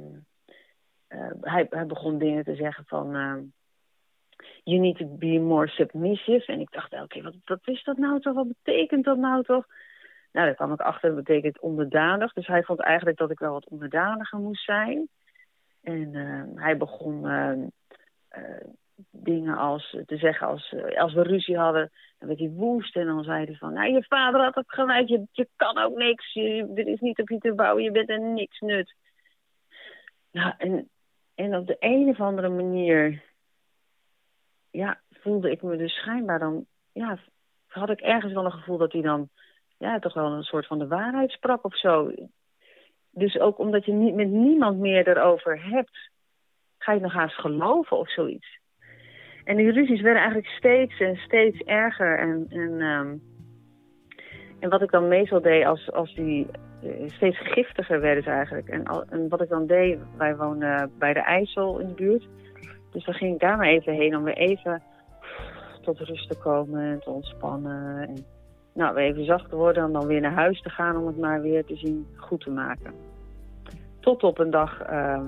hij begon dingen te zeggen van, you need to be more submissive. En ik dacht elke keer, wat is dat nou toch? Wat betekent dat nou toch? Nou, daar kwam ik achter, dat betekent onderdanig. Dus hij vond eigenlijk dat ik wel wat onderdaniger moest zijn. En hij begon dingen te zeggen als we ruzie hadden, dan werd hij woest. En dan zei hij van, je vader had het gelijk, je kan ook niks. Er is niet op je te bouwen, je bent er niks nut. Nou, en op de een of andere manier, voelde ik me dus schijnbaar dan, had ik ergens wel een gevoel dat hij dan, toch wel een soort van de waarheid sprak of zo. Dus ook omdat je met niemand meer erover hebt, ga je nog haast geloven of zoiets. En die ruzies werden eigenlijk steeds en steeds erger. En wat ik dan meestal deed als die steeds giftiger werden eigenlijk. En wat ik dan deed, wij woonden bij de IJssel in de buurt. Dus dan ging ik daar maar even heen om weer even tot rust te komen en te ontspannen. En weer even zacht te worden en dan weer naar huis te gaan om het maar weer te zien goed te maken. Tot op een dag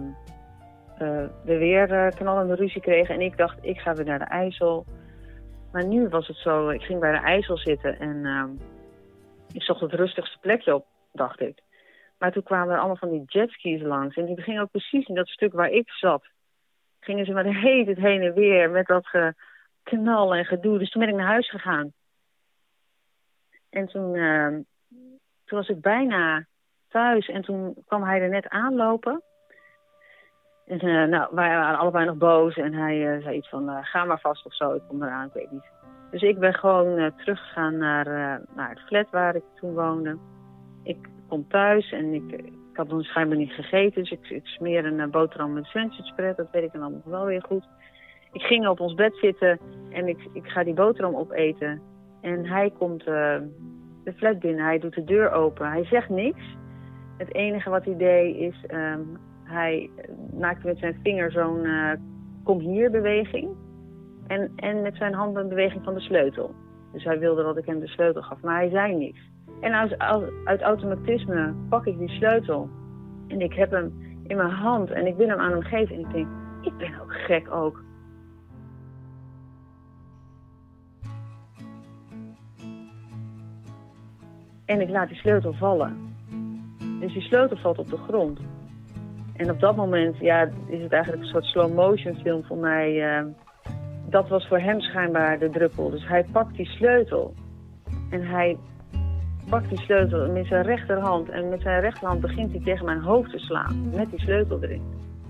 we weer knallende ruzie kregen en ik dacht, ik ga weer naar de IJssel. Maar nu was het zo, ik ging bij de IJssel zitten en ik zocht het rustigste plekje op. dacht ik. Maar toen kwamen er allemaal van die jetskis langs. En die gingen ook precies in dat stuk waar ik zat. Gingen ze maar de hele tijd heen en weer met dat geknal en gedoe. Dus toen ben ik naar huis gegaan. En toen was ik bijna thuis. En toen kwam hij er net aanlopen. En wij waren allebei nog boos. En hij zei iets van, ga maar vast of zo. Ik kom eraan, ik weet niet. Dus ik ben gewoon teruggegaan naar het flat waar ik toen woonde. Ik kom thuis en ik had nog schijnbaar niet gegeten. Dus ik smeer een boterham met sandwichspread. Dat weet ik dan nog wel weer goed. Ik ging op ons bed zitten en ik ga die boterham opeten. En hij komt de flat binnen. Hij doet de deur open. Hij zegt niks. Het enige wat hij deed is... hij maakte met zijn vinger zo'n kom hier beweging. En met zijn hand een beweging van de sleutel. Dus hij wilde dat ik hem de sleutel gaf. Maar hij zei niks. En uit automatisme pak ik die sleutel. En ik heb hem in mijn hand. En ik wil hem aan hem geven. En ik denk, ik ben ook gek ook. En ik laat die sleutel vallen. Dus die sleutel valt op de grond. En op dat moment is het eigenlijk een soort slow motion film voor mij. Dat was voor hem schijnbaar de druppel. Dus hij pakt die sleutel. En hij pakt die sleutel met zijn rechterhand. En met zijn rechterhand begint hij tegen mijn hoofd te slaan. Met die sleutel erin.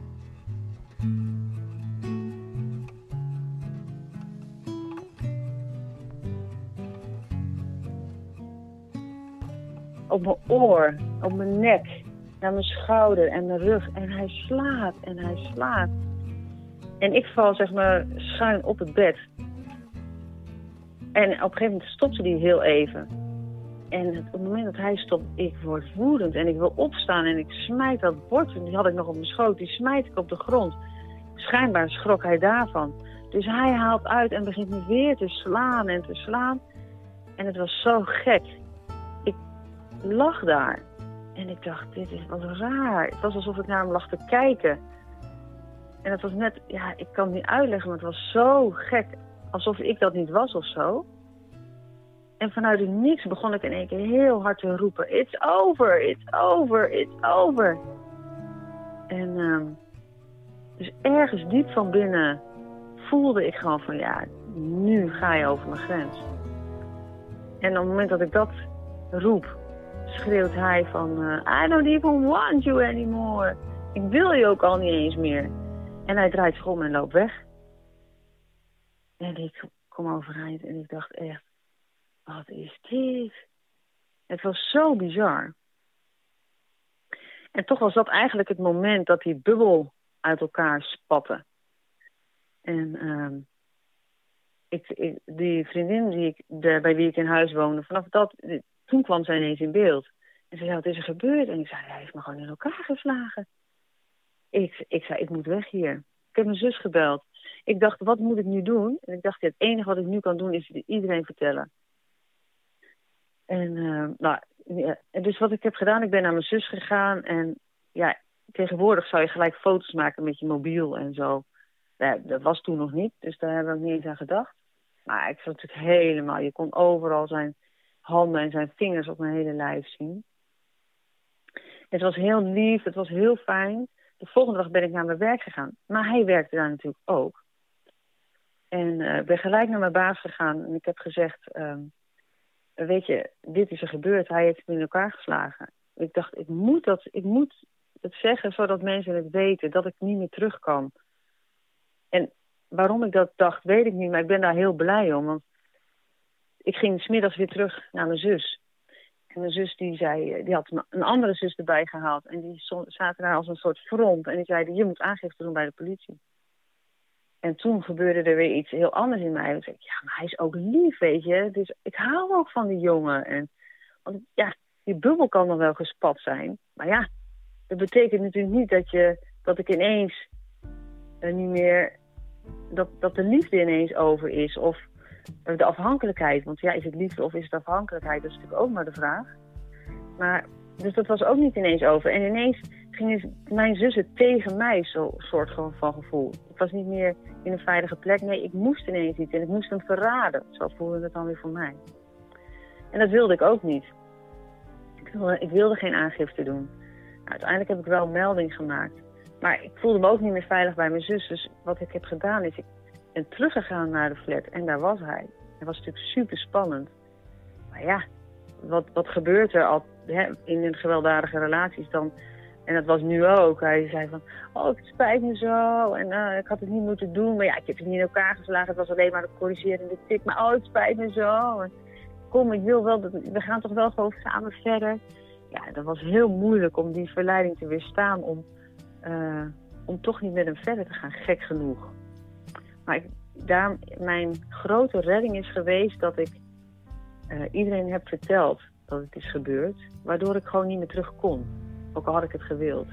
Op mijn oor, op mijn nek, naar mijn schouder en mijn rug. En hij slaat en hij slaat. En ik val zeg maar schuin op het bed. En op een gegeven moment stopte hij heel even. En op het moment dat hij stopt, ik word woedend. En ik wil opstaan en ik smijt dat bord. En die had ik nog op mijn schoot, die smijt ik op de grond. Schijnbaar schrok hij daarvan. Dus hij haalt uit en begint me weer te slaan en te slaan. En het was zo gek. Ik lag daar. En ik dacht, dit is wat raar. Het was alsof ik naar hem lag te kijken. En het was net, ik kan het niet uitleggen, maar het was zo gek. Alsof ik dat niet was of zo. En vanuit het niks begon ik in één keer heel hard te roepen. It's over, it's over, it's over. En dus ergens diep van binnen voelde ik gewoon van nu ga je over mijn grens. En op het moment dat ik dat roep, schreeuwt hij van I don't even want you anymore. Ik wil je ook al niet eens meer. En hij draait zich om en loopt weg. En ik kom overeind en ik dacht echt, wat is dit? Het was zo bizar. En toch was dat eigenlijk het moment dat die bubbel uit elkaar spatte. En die vriendin bij wie ik in huis woonde, toen kwam zij ineens in beeld. En ze zei, wat is er gebeurd? En ik zei, hij heeft me gewoon in elkaar geslagen. Ik zei, ik moet weg hier. Ik heb mijn zus gebeld. Ik dacht, wat moet ik nu doen? En ik dacht, het enige wat ik nu kan doen is iedereen vertellen. En dus wat ik heb gedaan, ik ben naar mijn zus gegaan. En tegenwoordig zou je gelijk foto's maken met je mobiel en zo. Dat was toen nog niet, dus daar hebben we niet eens aan gedacht. Maar ik zat natuurlijk helemaal, je kon overal zijn handen en zijn vingers op mijn hele lijf zien. Het was heel lief, het was heel fijn. De volgende dag ben ik naar mijn werk gegaan. Maar hij werkte daar natuurlijk ook. En ik ben gelijk naar mijn baas gegaan. En ik heb gezegd, weet je, dit is er gebeurd. Hij heeft me in elkaar geslagen. Ik dacht, ik moet het zeggen zodat mensen het weten. Dat ik niet meer terug kan. En waarom ik dat dacht, weet ik niet. Maar ik ben daar heel blij om. Want ik ging 's middags weer terug naar mijn zus. En mijn zus die had een andere zus erbij gehaald. En die zaten daar als een soort front. En die zeiden, je moet aangifte doen bij de politie. En toen gebeurde er weer iets heel anders in mij. En ik zei, maar hij is ook lief, weet je. Dus ik hou ook van die jongen. Want die bubbel kan nog wel gespat zijn. Maar dat betekent natuurlijk niet dat ik ineens niet meer... Dat de liefde ineens over is. Of de afhankelijkheid. Want is het liefde of is het afhankelijkheid? Dat is natuurlijk ook maar de vraag. Maar, dus dat was ook niet ineens over. En ineens gingen mijn zussen tegen mij zo'n soort van gevoel. Ik was niet meer in een veilige plek. Nee, ik moest ineens iets en ik moest hem verraden. Zo voelde het dan weer voor mij. En dat wilde ik ook niet. Ik wilde geen aangifte doen. Nou, uiteindelijk heb ik wel een melding gemaakt. Maar ik voelde me ook niet meer veilig bij mijn zus. Dus wat ik heb gedaan is, ik ben teruggegaan naar de flat. En daar was hij. Dat was natuurlijk super spannend. Maar ja, wat gebeurt er al in een gewelddadige relaties dan? En dat was nu ook. Hij zei van, het spijt me zo. En ik had het niet moeten doen. Maar ja, ik heb het niet in elkaar geslagen. Het was alleen maar een corrigerende tik. Maar het spijt me zo. En, kom, ik wil wel, we gaan toch wel gewoon samen verder. Ja, dat was heel moeilijk om die verleiding te weerstaan. Om toch niet met hem verder te gaan. Gek genoeg. Maar mijn grote redding is geweest dat ik iedereen heb verteld dat het is gebeurd. Waardoor ik gewoon niet meer terug kon. Ook al had ik het gewild.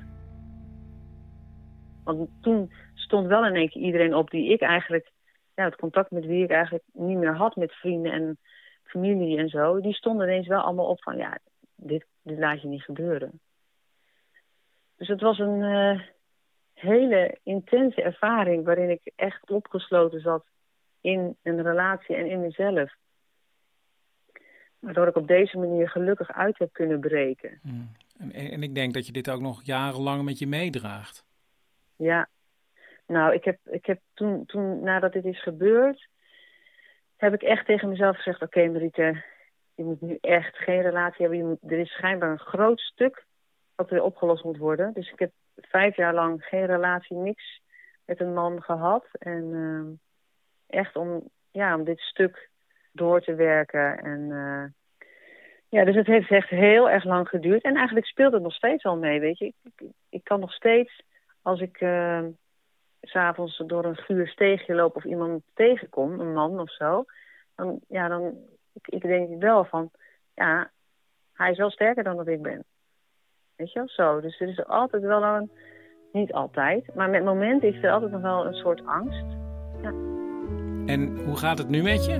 Want toen stond wel in één keer iedereen op die ik eigenlijk... Ja, het contact met wie ik eigenlijk niet meer had met vrienden en familie en zo. Die stonden ineens wel allemaal op van ja, dit laat je niet gebeuren. Dus het was een hele intense ervaring waarin ik echt opgesloten zat in een relatie en in mezelf. Waardoor ik op deze manier gelukkig uit heb kunnen breken. En ik denk dat je dit ook nog jarenlang met je meedraagt. Ja. Nou, ik heb toen nadat dit is gebeurd, heb ik echt tegen mezelf gezegd, oké, Marieke, je moet nu echt geen relatie hebben. Er is schijnbaar een groot stuk wat weer opgelost moet worden. Dus ik heb 5 jaar lang geen relatie, niks met een man gehad. En echt om dit stuk door te werken. En dus het heeft echt heel erg lang geduurd. En eigenlijk speelt het nog steeds al mee, weet je. Ik kan nog steeds, als ik 's avonds door een guur steegje loop of iemand tegenkom, een man of zo, dan ik denk wel van, ja, hij is wel sterker dan dat ik ben. Weet je wel, zo. Dus er is altijd wel niet altijd, maar met momenten is er altijd nog wel een soort angst. Ja. En hoe gaat het nu met je?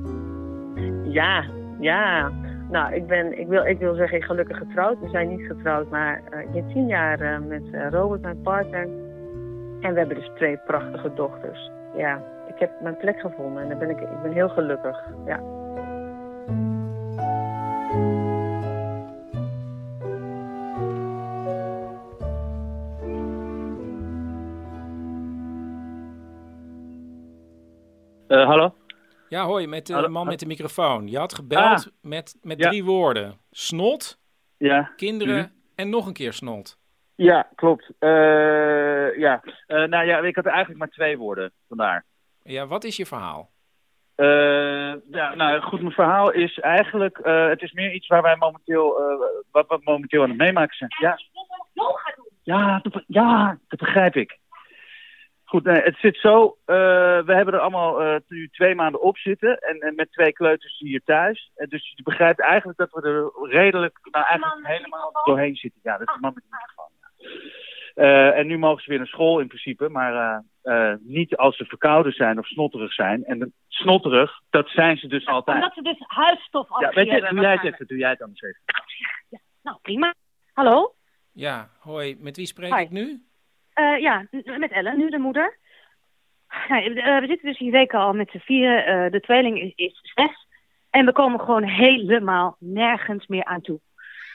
Ja. Nou, ik wil zeggen, ik gelukkig getrouwd. We zijn niet getrouwd, maar ik ben 10 jaar met Robert, mijn partner. En we hebben dus 2 prachtige dochters. Ja, ik heb mijn plek gevonden en ik ben heel gelukkig. Ja. Hallo? Ja, hoi, met de man met de microfoon. Je had gebeld met 3 woorden. Snot, kinderen en nog een keer snot. Ja, klopt. Ik had eigenlijk maar 2 woorden, vandaar. Ja, wat is je verhaal? Mijn verhaal is eigenlijk... het is meer iets waar wij momenteel... wat we momenteel aan het meemaken zijn. Ja, dat begrijp ik. Goed, het zit zo. We hebben er allemaal nu 2 maanden op zitten. En met 2 kleuters hier thuis. Dus je begrijpt eigenlijk dat we er redelijk... helemaal doorheen zitten. Ja, dat is de man met de microfoon. En nu mogen ze weer naar school in principe. Maar niet als ze verkouden zijn of snotterig zijn. En snotterig, dat zijn ze dus altijd. Omdat ze dus huisstof afgeven. Ja, doe jij het anders even. Ja, nou, prima. Hallo? Ja, hoi. Met wie spreek ik nu? Met Ellen, nu de moeder. We zitten dus hier weken al met z'n 4. De tweeling is 6. En we komen gewoon helemaal nergens meer aan toe.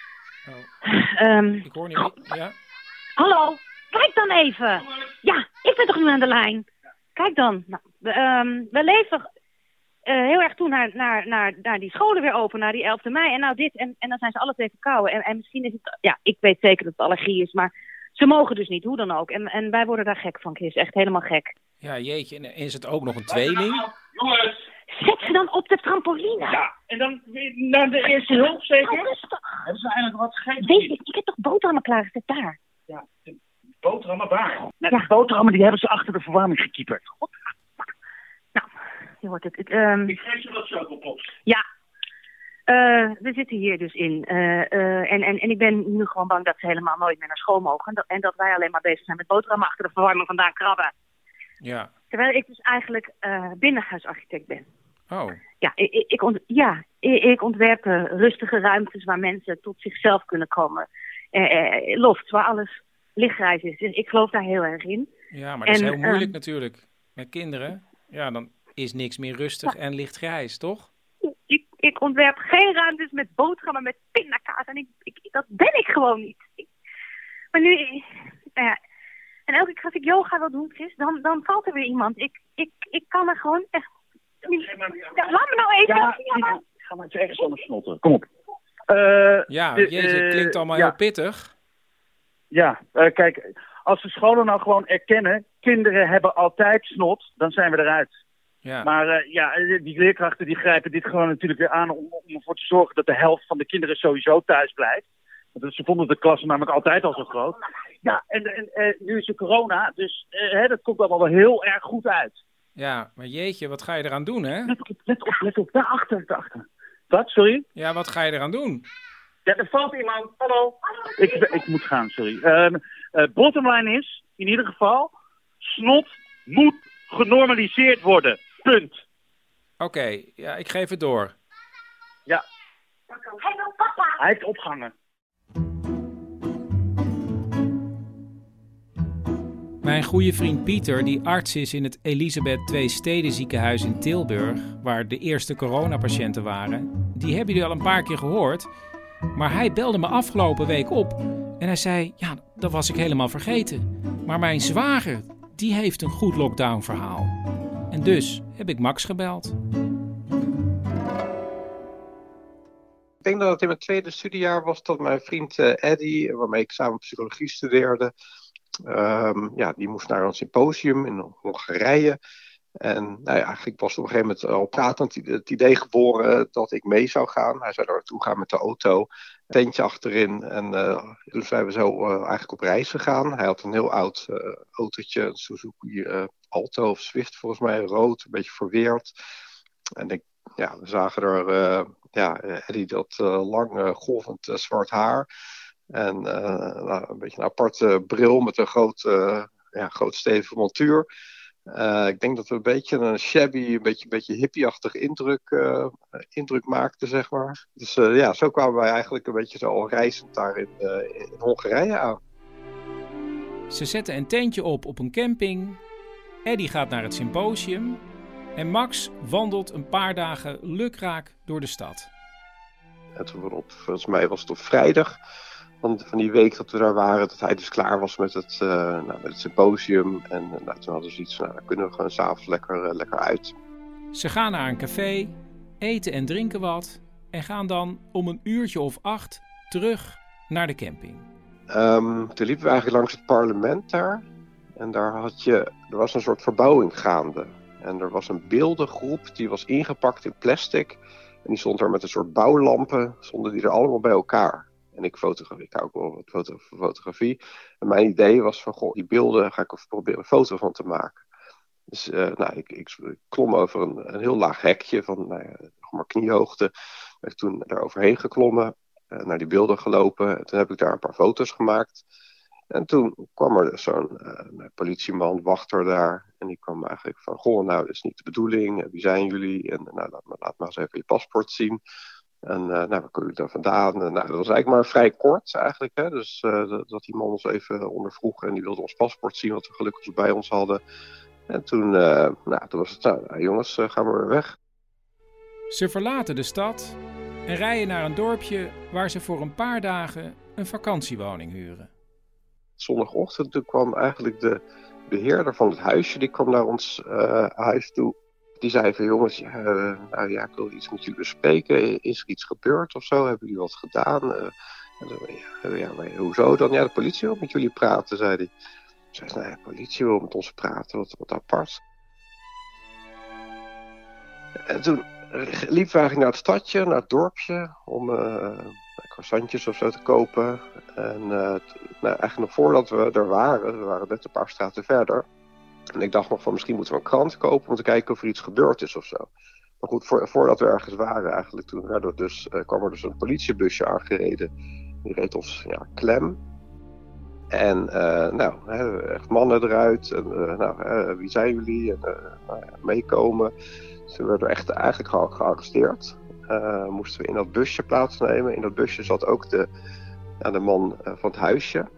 Ik hoor niet. Ja. Hallo, kijk dan even. Ja, ik ben toch nu aan de lijn. Kijk dan. Nou, we leven heel erg toe naar die scholen weer open, naar die 11e mei. En nou dit, en dan zijn ze alle 2 verkouden. En misschien is het, ik weet zeker dat het allergie is, maar ze mogen dus niet, hoe dan ook. En wij worden daar gek van, Chris. Echt helemaal gek. Ja, jeetje. En is het ook nog een tweeling? Jongens! Zet ze dan op de trampoline. Ja, en dan naar de eerste hulp zeker? Rustig. Hebben ze eigenlijk wat gegeten? Weet je, ik heb toch boterhammen klaargezet daar? Ja, de boterhammen waar? De boterhammen die hebben ze achter de verwarming gekieperd. Nou, je hoort het. Ik geef ze wat chocopops. Ja. We zitten hier dus in. En ik ben nu gewoon bang dat ze helemaal nooit meer naar school mogen. En dat wij alleen maar bezig zijn met boterhammen achter de verwarming vandaan krabben. Ja. Terwijl ik dus eigenlijk binnenhuisarchitect ben. Oh. Ja, ik ontwerp rustige ruimtes waar mensen tot zichzelf kunnen komen. Loft, waar alles lichtgrijs is. Dus ik geloof daar heel erg in. Ja, maar dat is heel moeilijk natuurlijk. Met kinderen, ja, dan is niks meer rustig en lichtgrijs, toch? Ik ontwerp geen ruimtes met boterhammen met pindakaas. En dat ben ik gewoon niet. Maar nu... ja. En elke keer als ik yoga wil doen, Chris, dan valt er weer iemand. Ik kan er gewoon echt... Ja, laat me nou even... Ja, ga maar eens ergens anders snotten. Kom op. Jeetje, klinkt allemaal heel pittig. Ja, kijk, als de scholen nou gewoon erkennen, kinderen hebben altijd snot, dan zijn we eruit. Ja. Maar die leerkrachten die grijpen dit gewoon natuurlijk weer aan om ervoor te zorgen dat de helft van de kinderen sowieso thuis blijft. Want ze vonden de klassen namelijk altijd al zo groot. Ja, en nu is er corona, dus dat komt allemaal wel heel erg goed uit. Ja, maar jeetje, wat ga je eraan doen, hè? Let op, daarachter. Wat, sorry? Ja, wat ga je eraan doen? Ja, er valt iemand. Hallo. Ik moet gaan, sorry. Bottomline is, in ieder geval, snot moet genormaliseerd worden. Punt. Oké, ja, ik geef het door. Ja. Hij heeft opgehangen. Mijn goede vriend Pieter, die arts is in het Elisabeth II Steden ziekenhuis in Tilburg, waar de eerste coronapatiënten waren, die hebben jullie al een paar keer gehoord. Maar hij belde me afgelopen week op en hij zei, ja, dat was ik helemaal vergeten. Maar mijn zwager, die heeft een goed lockdown verhaal. En dus heb ik Max gebeld. Ik denk dat het in mijn tweede studiejaar was dat mijn vriend Eddy, waarmee ik samen psychologie studeerde, die moest naar een symposium in Hongarije. En eigenlijk was op een gegeven moment al pratend het idee geboren dat ik mee zou gaan. Hij zou daar naartoe gaan met de auto, tentje achterin. En dus zijn we zo eigenlijk op reis gegaan. Hij had een heel oud autootje, een Suzuki Alto of Swift volgens mij, rood, een beetje verweerd. En we zagen er, Eddy dat lang golvend zwart haar. En een beetje een aparte bril met een groot stevige montuur. Ik denk dat we een beetje een shabby, een beetje hippie-achtig indruk maakten, zeg maar. Dus zo kwamen wij eigenlijk een beetje zo al reizend daar in Hongarije aan. Ze zetten een tentje op een camping. Eddy gaat naar het symposium. En Max wandelt een paar dagen lukraak door de stad. En toen volgens mij was het op vrijdag van die week dat we daar waren, dat hij dus klaar was met het symposium. En toen hadden ze iets van, dan kunnen we gewoon 's avonds lekker uit. Ze gaan naar een café, eten en drinken wat en gaan dan om 8:00 terug naar de camping. Toen liepen we eigenlijk langs het parlement daar. En er was een soort verbouwing gaande. En er was een beeldengroep die was ingepakt in plastic. En die stond daar met een soort bouwlampen, stonden die er allemaal bij elkaar. En ik hou ook wel wat fotografie. En mijn idee was van, die beelden ga ik proberen een foto van te maken. Dus ik klom over een heel laag hekje van maar kniehoogte. Ben ik toen daar overheen geklommen, naar die beelden gelopen. En toen heb ik daar een paar foto's gemaakt. En toen kwam er dus zo'n politieman, wachter daar. En die kwam eigenlijk van, dat is niet de bedoeling. Wie zijn jullie? En laat maar eens even je paspoort zien. En waar komen jullie daar vandaan? En, dat was eigenlijk maar vrij kort eigenlijk. Hè? Dus dat die man ons even ondervroeg en die wilde ons paspoort zien, wat we gelukkig bij ons hadden. En toen was het, jongens, gaan we weer weg. Ze verlaten de stad en rijden naar een dorpje waar ze voor een paar dagen een vakantiewoning huren. Zondagochtend toen kwam eigenlijk de beheerder van het huisje, die kwam naar ons huis toe. Die zei van, jongens, ik wil iets met jullie bespreken. Is er iets gebeurd of zo? Hebben jullie wat gedaan? Maar hoezo dan? Ja, de politie wil met jullie praten, zei hij. Ik zei, de politie wil met ons praten, wat apart. En toen liepen we eigenlijk naar het stadje, naar het dorpje, om croissantjes of zo te kopen. En eigenlijk nog voordat we er waren, we waren net een paar straten verder. En ik dacht nog van, misschien moeten we een krant kopen om te kijken of er iets gebeurd is of zo. Maar goed, voordat we ergens waren eigenlijk, toen kwam er dus een politiebusje aangereden. Die reed ons klem. En echt mannen eruit. En wie zijn jullie? En meekomen. Dus we werden echt eigenlijk gearresteerd. Moesten we in dat busje plaatsnemen. In dat busje zat ook de man van het huisje.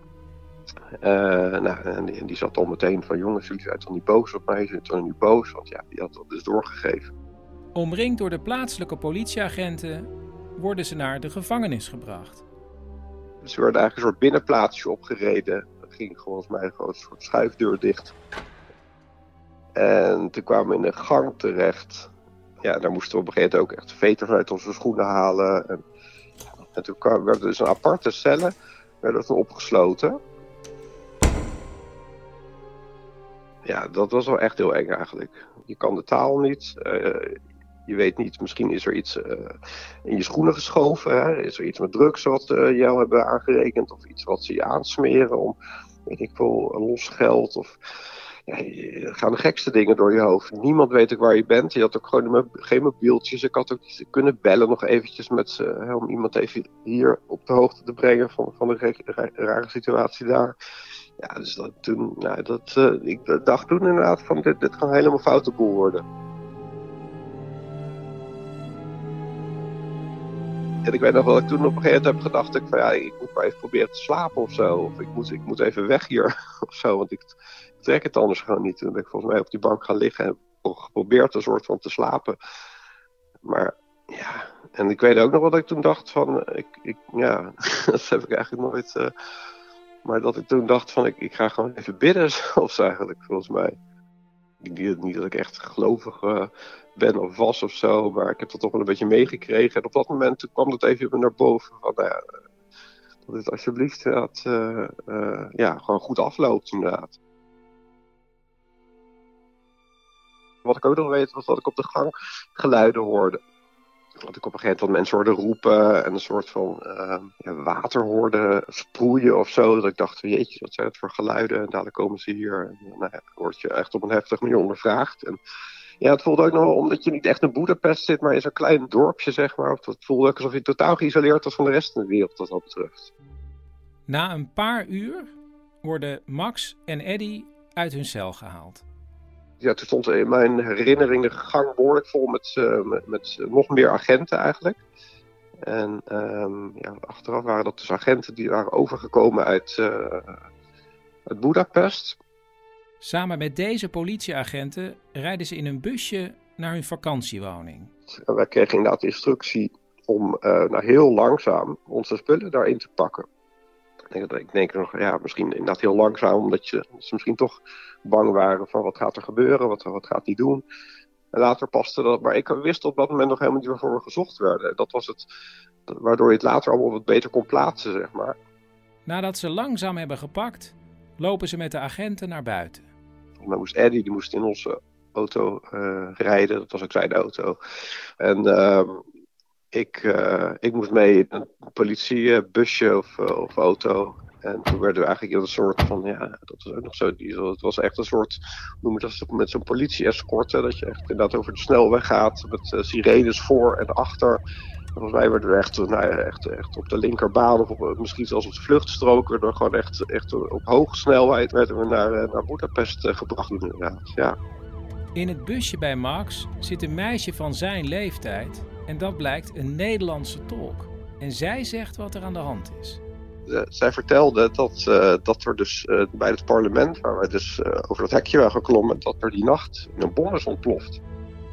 En die zat al meteen van, jongens, jullie zijn toch niet boos op mij? Jullie zijn toch niet boos? Want die had dat dus doorgegeven. Omringd door de plaatselijke politieagenten worden ze naar de gevangenis gebracht. Dus we werden eigenlijk een soort binnenplaatsje opgereden. Er ging volgens mij gewoon een soort schuifdeur dicht. En toen kwamen we in een gang terecht. Ja, daar moesten we op een gegeven moment ook echt veters uit onze schoenen halen. En toen werden dus een aparte cellen werden toen opgesloten. Ja, dat was wel echt heel eng eigenlijk. Je kan de taal niet. Je weet niet, misschien is er iets in je schoenen geschoven. Hè? Is er iets met drugs wat jou hebben aangerekend? Of iets wat ze je aansmeren om, weet ik veel, los geld? Of ja, er gaan de gekste dingen door je hoofd. Niemand weet ook waar je bent. Je had ook gewoon geen mobieltjes. Ik had ook niet kunnen bellen nog eventjes met ze. Om iemand even hier op de hoogte te brengen van de rare situatie daar. Ja, dus ik dacht toen inderdaad van dit kan helemaal foute boel worden. En ik weet nog wel dat ik toen op een gegeven moment heb gedacht, ik moet maar even proberen te slapen of zo. Of ik moet even weg hier of zo, want ik trek het anders gewoon niet. Toen ben ik volgens mij op die bank gaan liggen en geprobeerd een soort van te slapen. Maar ja, en ik weet ook nog wat ik toen dacht van, dat heb ik eigenlijk nooit... Maar dat ik toen dacht van, ik ga gewoon even bidden zelfs eigenlijk, volgens mij. Niet dat ik echt gelovig ben of was of zo, maar ik heb dat toch wel een beetje meegekregen. En op dat moment toen kwam dat even naar boven van, dat dit alsjeblieft gewoon goed afloopt inderdaad. Wat ik ook nog weet was dat ik op de gang geluiden hoorde. Dat ik op een gegeven moment mensen hoorde roepen en een soort van water hoorde sproeien of zo. Dat ik dacht, jeetje, wat zijn het voor geluiden? En dadelijk komen ze hier. En dan word je echt op een heftige manier ondervraagd. En ja, het voelde ook nog wel, omdat je niet echt in Boedapest zit, maar in zo'n klein dorpje, zeg maar. Het voelde ook alsof je totaal geïsoleerd was van de rest van de wereld, wat dat betreft. Na een paar uur worden Max en Eddy uit hun cel gehaald. Ja, toen stond in mijn herinnering de gang behoorlijk vol met nog meer agenten eigenlijk. En achteraf waren dat dus agenten die waren overgekomen uit Boedapest. Samen met deze politieagenten rijden ze in een busje naar hun vakantiewoning. Wij kregen inderdaad de instructie om heel langzaam onze spullen daarin te pakken. Ik denk nog, misschien inderdaad heel langzaam, omdat ze misschien toch bang waren van wat gaat er gebeuren, wat gaat hij doen. En later paste dat, maar ik wist op dat moment nog helemaal niet waarvoor we gezocht werden. Dat was het, waardoor je het later allemaal wat beter kon plaatsen, zeg maar. Nadat ze langzaam hebben gepakt, lopen ze met de agenten naar buiten. Dan moest Eddy, die moest in onze auto rijden, dat was ook zijn auto. En ik moest mee in een politiebusje of auto. En toen werden we eigenlijk in een soort van, dat was ook nog zo. Het was echt een soort, noem je dat, met zo'n politie-escorte. Dat je echt inderdaad over de snelweg gaat met sirenes voor en achter. En volgens mij werden we echt op de linkerbaan of misschien zelfs op de vluchtstrook. Werden we gewoon echt op hoge snelheid werden we naar Boedapest gebracht inderdaad, ja. In het busje bij Max zit een meisje van zijn leeftijd. En dat blijkt een Nederlandse tolk. En zij zegt wat er aan de hand is. Zij vertelde dat er dus bij het parlement, waar wij dus over dat hekje waren geklommen, dat er die nacht een bom is ontploft.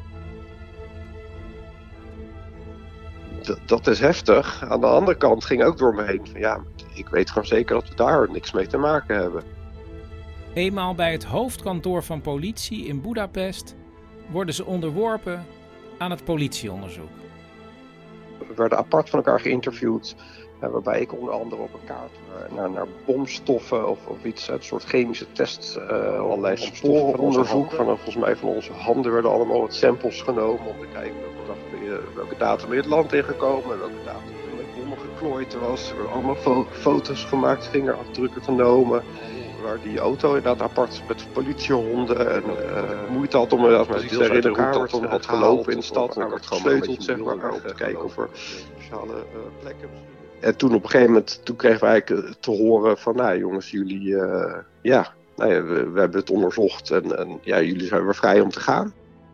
Dat is heftig. Aan de andere kant ging ook door me heen van ik weet gewoon zeker dat we daar niks mee te maken hebben. Eenmaal bij het hoofdkantoor van politie in Boedapest worden ze onderworpen aan het politieonderzoek. We werden apart van elkaar geïnterviewd, waarbij ik onder andere op een kaart naar bomstoffen of iets, een soort chemische test, allerlei sporenonderzoek. Volgens mij van onze handen werden allemaal wat samples genomen om te kijken welke datum in het land ingekomen en welke datum met bommen geklooid was. Er werden allemaal foto's gemaakt, vingerafdrukken genomen. Waar die auto inderdaad apart met politiehonden en moeite had om inderdaad met iets te herinneren hoe dat dan had gelopen in de stad. En werd gesleuteld, zeg maar, om te kijken of er speciale plekken. En toen op een gegeven moment, kregen we eigenlijk te horen van, jongens, jullie, we hebben het onderzocht en jullie zijn weer vrij om te gaan.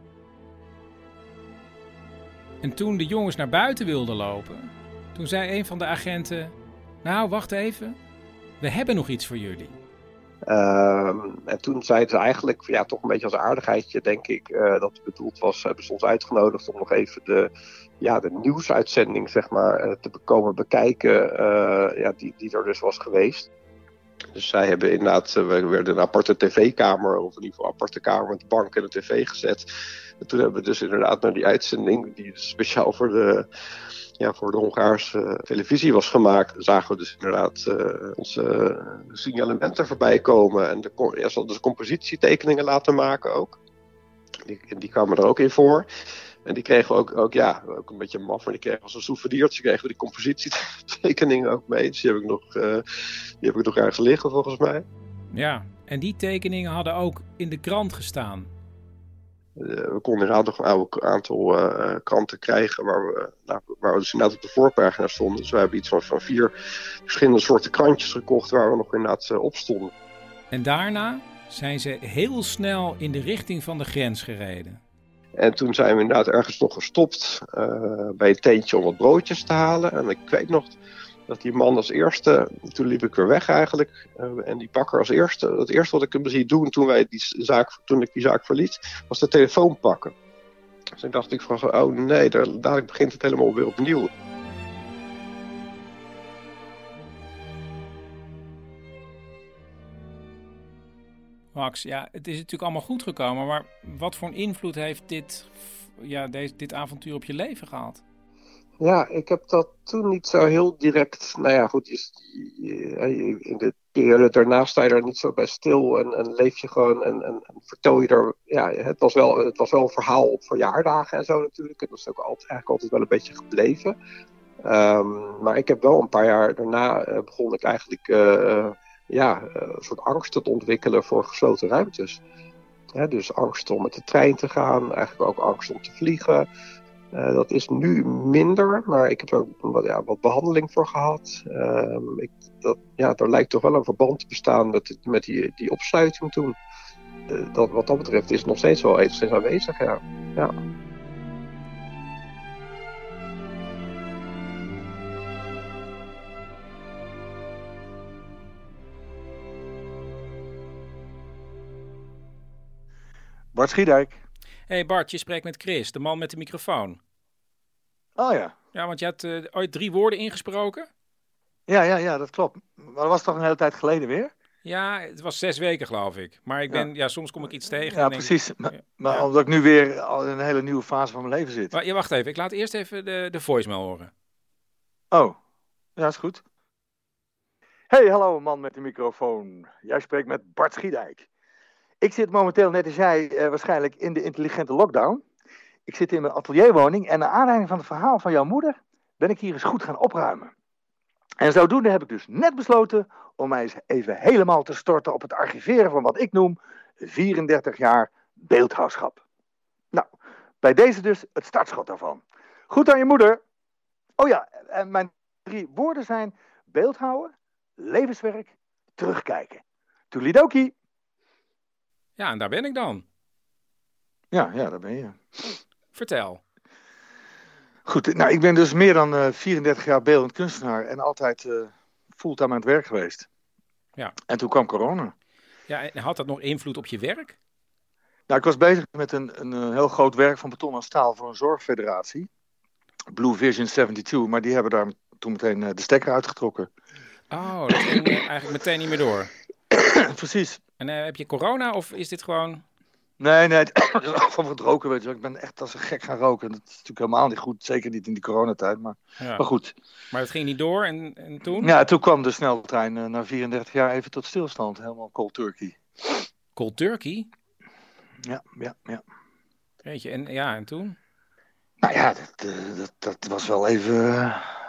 En toen de jongens naar buiten wilden lopen, toen zei een van de agenten, wacht even, we hebben nog iets voor jullie. En toen zeiden ze eigenlijk, toch een beetje als aardigheidje, denk ik, dat het bedoeld was, hebben ze ons uitgenodigd om nog even de nieuwsuitzending, zeg maar, te komen bekijken, die er dus was geweest. Dus zij hebben inderdaad, we werden een aparte tv-kamer, of in ieder geval een aparte kamer met de bank en de tv gezet. En toen hebben we dus inderdaad naar die uitzending, die speciaal voor de Hongaarse televisie was gemaakt, zagen we dus inderdaad onze signalementen voorbij komen. En ze hadden dus compositietekeningen laten maken ook. Die kwamen er ook in voor. En die kregen we ook een beetje maf, maar die kregen als een souvenirtje, kregen we die compositietekeningen ook mee. Dus die heb ik nog ergens liggen volgens mij. Ja, en die tekeningen hadden ook in de krant gestaan. We konden inderdaad nog een aantal kranten krijgen waar we dus inderdaad op de voorpagina stonden. Dus we hebben iets van 4 verschillende soorten krantjes gekocht waar we nog inderdaad op stonden. En daarna zijn ze heel snel in de richting van de grens gereden. En toen zijn we inderdaad ergens nog gestopt bij een tentje om wat broodjes te halen. En ik weet nog dat die man als eerste, toen liep ik weer weg eigenlijk. En die bakker als eerste, het eerste wat ik hem zie doen toen ik die zaak verliet, was de telefoon pakken. Dus ik dacht van, oh nee, dadelijk begint het helemaal weer opnieuw. Max, ja, het is natuurlijk allemaal goed gekomen, maar wat voor een invloed heeft dit avontuur op je leven gehad? Ja, ik heb dat toen niet zo heel direct. Nou ja, goed, in de periode daarna sta je er niet zo bij stil en leef je gewoon en vertel je er. Ja, het was wel een verhaal op verjaardagen en zo natuurlijk. En dat is ook eigenlijk altijd wel een beetje gebleven. Maar ik heb wel een paar jaar daarna begon ik eigenlijk een soort angst te ontwikkelen voor gesloten ruimtes. Dus angst om met de trein te gaan, eigenlijk ook angst om te vliegen. Dat is nu minder, maar ik heb er wat behandeling voor gehad. Er lijkt toch wel een verband te bestaan met die opsluiting toen. Wat dat betreft is het nog steeds wel enigszins aanwezig, ja. Bart Schiedijk. Hey Bart, je spreekt met Chris, de man met de microfoon. Oh ja. Ja, want je had ooit 3 woorden ingesproken? Ja, dat klopt. Maar dat was toch een hele tijd geleden weer? Ja, het was 6 weken geloof ik. Maar ik ben, soms kom ik iets tegen. Ja, precies. Maar omdat ik nu weer al in een hele nieuwe fase van mijn leven zit. Maar, wacht even, ik laat eerst even de voicemail horen. Oh, ja, is goed. Hey, hallo man met de microfoon. Jij spreekt met Bart Schiedijk. Ik zit momenteel, net als jij, waarschijnlijk in de intelligente lockdown. Ik zit in mijn atelierwoning en naar aanleiding van het verhaal van jouw moeder ben ik hier eens goed gaan opruimen. En zodoende heb ik dus net besloten om mij eens even helemaal te storten op het archiveren van wat ik noem 34 jaar beeldhouwschap. Nou, bij deze dus het startschot daarvan. Goed aan je moeder. Oh ja, en mijn 3 woorden zijn beeldhouden, levenswerk, terugkijken. Toedeledokie. Ja, en daar ben ik dan. Ja, daar ben je. Vertel. Goed, nou ik ben dus meer dan 34 jaar beeldend kunstenaar en altijd fulltime aan het werk geweest. Ja. En toen kwam corona. Ja, en had dat nog invloed op je werk? Nou, ik was bezig met een heel groot werk van beton en staal voor een zorgfederatie. Blue Vision 72, maar die hebben daar toen meteen de stekker uitgetrokken. Oh, dat ging eigenlijk meteen niet meer door. Precies. En heb je corona of is dit gewoon... Nee, het is van het roken, weet je wel. Ik ben echt als een gek gaan roken. Dat is natuurlijk helemaal niet goed. Zeker niet in die coronatijd, maar goed. Maar het ging niet door en toen? Ja, toen kwam de sneltrein na 34 jaar even tot stilstand. Helemaal cold turkey. Cold turkey? Ja. Weet je, en toen? Nou ja, dat was wel even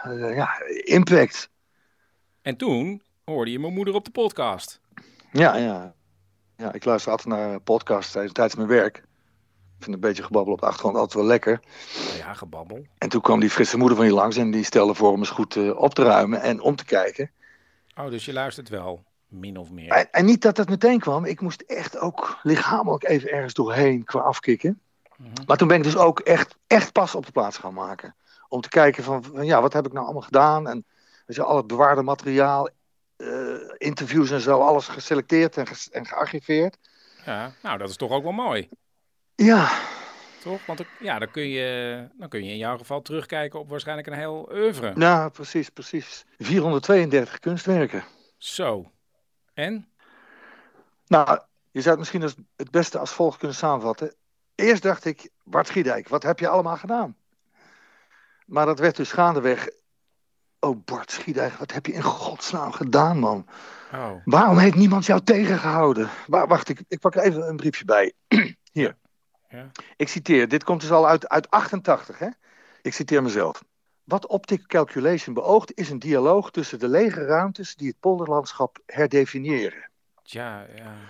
impact. En toen hoorde je mijn moeder op de podcast. Ja, ik luister altijd naar podcasts tijdens mijn werk. Ik vind een beetje gebabbel op de achtergrond altijd wel lekker. Ja, gebabbel. En toen kwam die frisse moeder van je langs en die stelde voor om eens goed op te ruimen en om te kijken. Oh, dus je luistert wel, min of meer. En niet dat dat meteen kwam. Ik moest echt ook lichamelijk even ergens doorheen qua afkicken. Mm-hmm. Maar toen ben ik dus ook echt pas op de plaats gaan maken. Om te kijken van wat heb ik nou allemaal gedaan? En al het bewaarde materiaal interviews en zo, alles geselecteerd en gearchiveerd. Ja, nou, dat is toch ook wel mooi. Ja. Toch? Want dan kun je in jouw geval terugkijken op waarschijnlijk een heel oeuvre. Ja, precies. 432 kunstwerken. Zo. En? Nou, je zou het misschien het beste als volgt kunnen samenvatten. Eerst dacht ik, Bart Schiedijk, wat heb je allemaal gedaan? Maar dat werd dus gaandeweg. Oh, Bart Schiedijk, wat heb je in godsnaam gedaan, man? Oh. Waarom heeft niemand jou tegengehouden? Wacht, ik pak er even een briefje bij. Hier. Ja. Ik citeer, dit komt dus al uit 88, hè? Ik citeer mezelf. Wat Optic Calculation beoogt is een dialoog tussen de lege ruimtes die het polderlandschap herdefiniëren. Ja.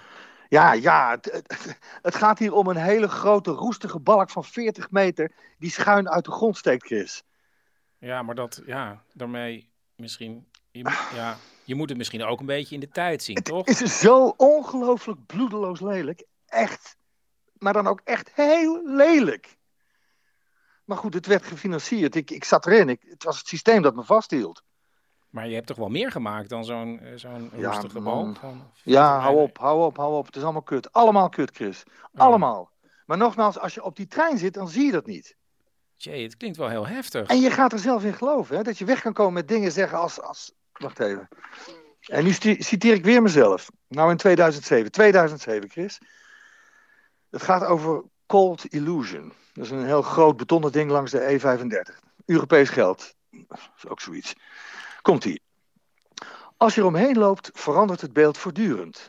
Ja, het gaat hier om een hele grote roestige balk van 40 meter die schuin uit de grond steekt, Chris. Ja, maar daarmee misschien... Je moet het misschien ook een beetje in de tijd zien, toch? Het is zo ongelooflijk bloedeloos lelijk. Echt. Maar dan ook echt heel lelijk. Maar goed, het werd gefinancierd. Ik zat erin. Het was het systeem dat me vasthield. Maar je hebt toch wel meer gemaakt dan zo'n roestige balk? Ja, hou op. Het is allemaal kut. Allemaal kut, Chris. Allemaal. Maar nogmaals, als je op die trein zit, dan zie je dat niet. Jee, het klinkt wel heel heftig. En je gaat er zelf in geloven, hè? Dat je weg kan komen met dingen zeggen als... Wacht even. En nu citeer ik weer mezelf. Nou in 2007, Chris. Het gaat over Cold Illusion. Dat is een heel groot betonnen ding langs de E35. Europees geld. Dat is ook zoiets. Komt-ie. Als je eromheen loopt, verandert het beeld voortdurend.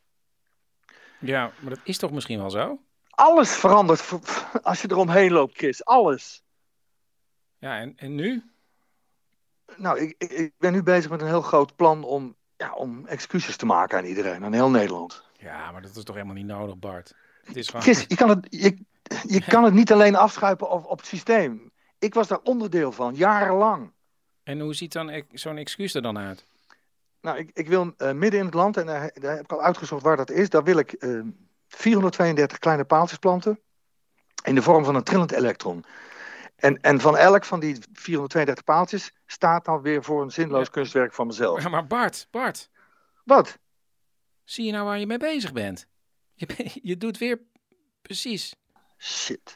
Ja, maar dat is toch misschien wel zo? Alles verandert als je eromheen loopt, Chris. Alles. Ja, en nu? Nou, ik ben nu bezig met een heel groot plan om excuses te maken aan iedereen, aan heel Nederland. Ja, maar dat is toch helemaal niet nodig, Bart? Het is gewoon... Chris, je kan het niet alleen afschuipen op het systeem. Ik was daar onderdeel van, jarenlang. En hoe ziet dan zo'n excuus er dan uit? Nou, ik wil midden in het land, en daar heb ik al uitgezocht waar dat is, daar wil ik 432 kleine paaltjes planten in de vorm van een trillend elektron. En van elk van die 432 paaltjes staat dan weer voor een zinloos kunstwerk van mezelf. Ja, maar Bart. Wat? Zie je nou waar je mee bezig bent? Je doet weer precies. Shit.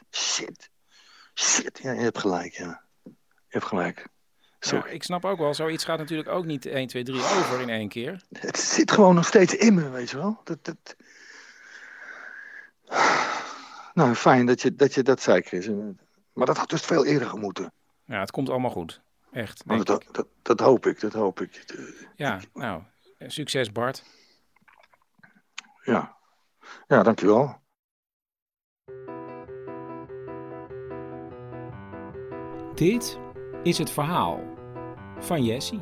Ja, je hebt gelijk, ja. Je hebt gelijk. Ja, ik snap ook wel, zoiets gaat natuurlijk ook niet 1, 2, 3 over in één keer. Het zit gewoon nog steeds in me, weet je wel. Nou, fijn dat je dat zei, Chris. Maar dat had dus veel eerder gemoeten. Ja, het komt allemaal goed. Echt, dat hoop ik. Ja, nou, succes Bart. Ja, dankjewel. Dit is het verhaal van Jessie.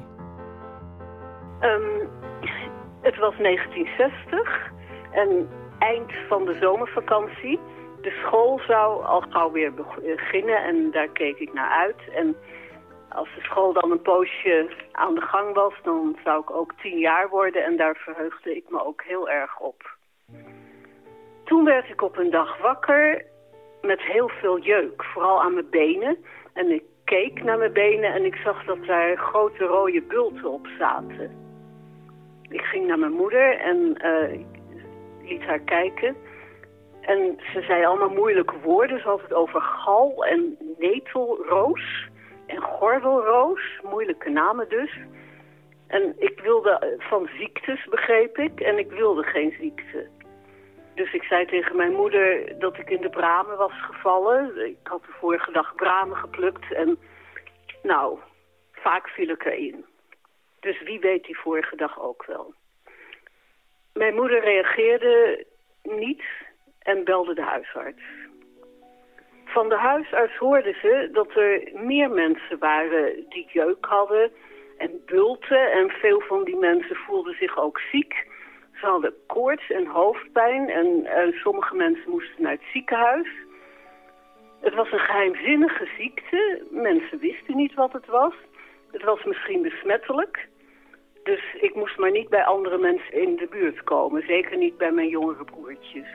Het was 1960 en eind van de zomervakantie. De school zou al gauw weer beginnen en daar keek ik naar uit. En als de school dan een poosje aan de gang was, dan zou ik ook 10 jaar worden. En daar verheugde ik me ook heel erg op. Toen werd ik op een dag wakker met heel veel jeuk, vooral aan mijn benen. En ik keek naar mijn benen en ik zag dat daar grote rode bulten op zaten. Ik ging naar mijn moeder en liet haar kijken. En ze zei allemaal moeilijke woorden. Ze had het over gal en netelroos en gordelroos. Moeilijke namen dus. En ik wilde van ziektes, begreep ik. En ik wilde geen ziekte. Dus ik zei tegen mijn moeder dat ik in de bramen was gevallen. Ik had de vorige dag bramen geplukt. En nou, vaak viel ik erin. Dus wie weet die vorige dag ook wel. Mijn moeder reageerde niet en belde de huisarts. Van de huisarts hoorden ze dat er meer mensen waren die jeuk hadden en bulten. En veel van die mensen voelden zich ook ziek. Ze hadden koorts en hoofdpijn en sommige mensen moesten naar het ziekenhuis. Het was een geheimzinnige ziekte. Mensen wisten niet wat het was. Het was misschien besmettelijk. Dus ik moest maar niet bij andere mensen in de buurt komen. Zeker niet bij mijn jongere broertjes.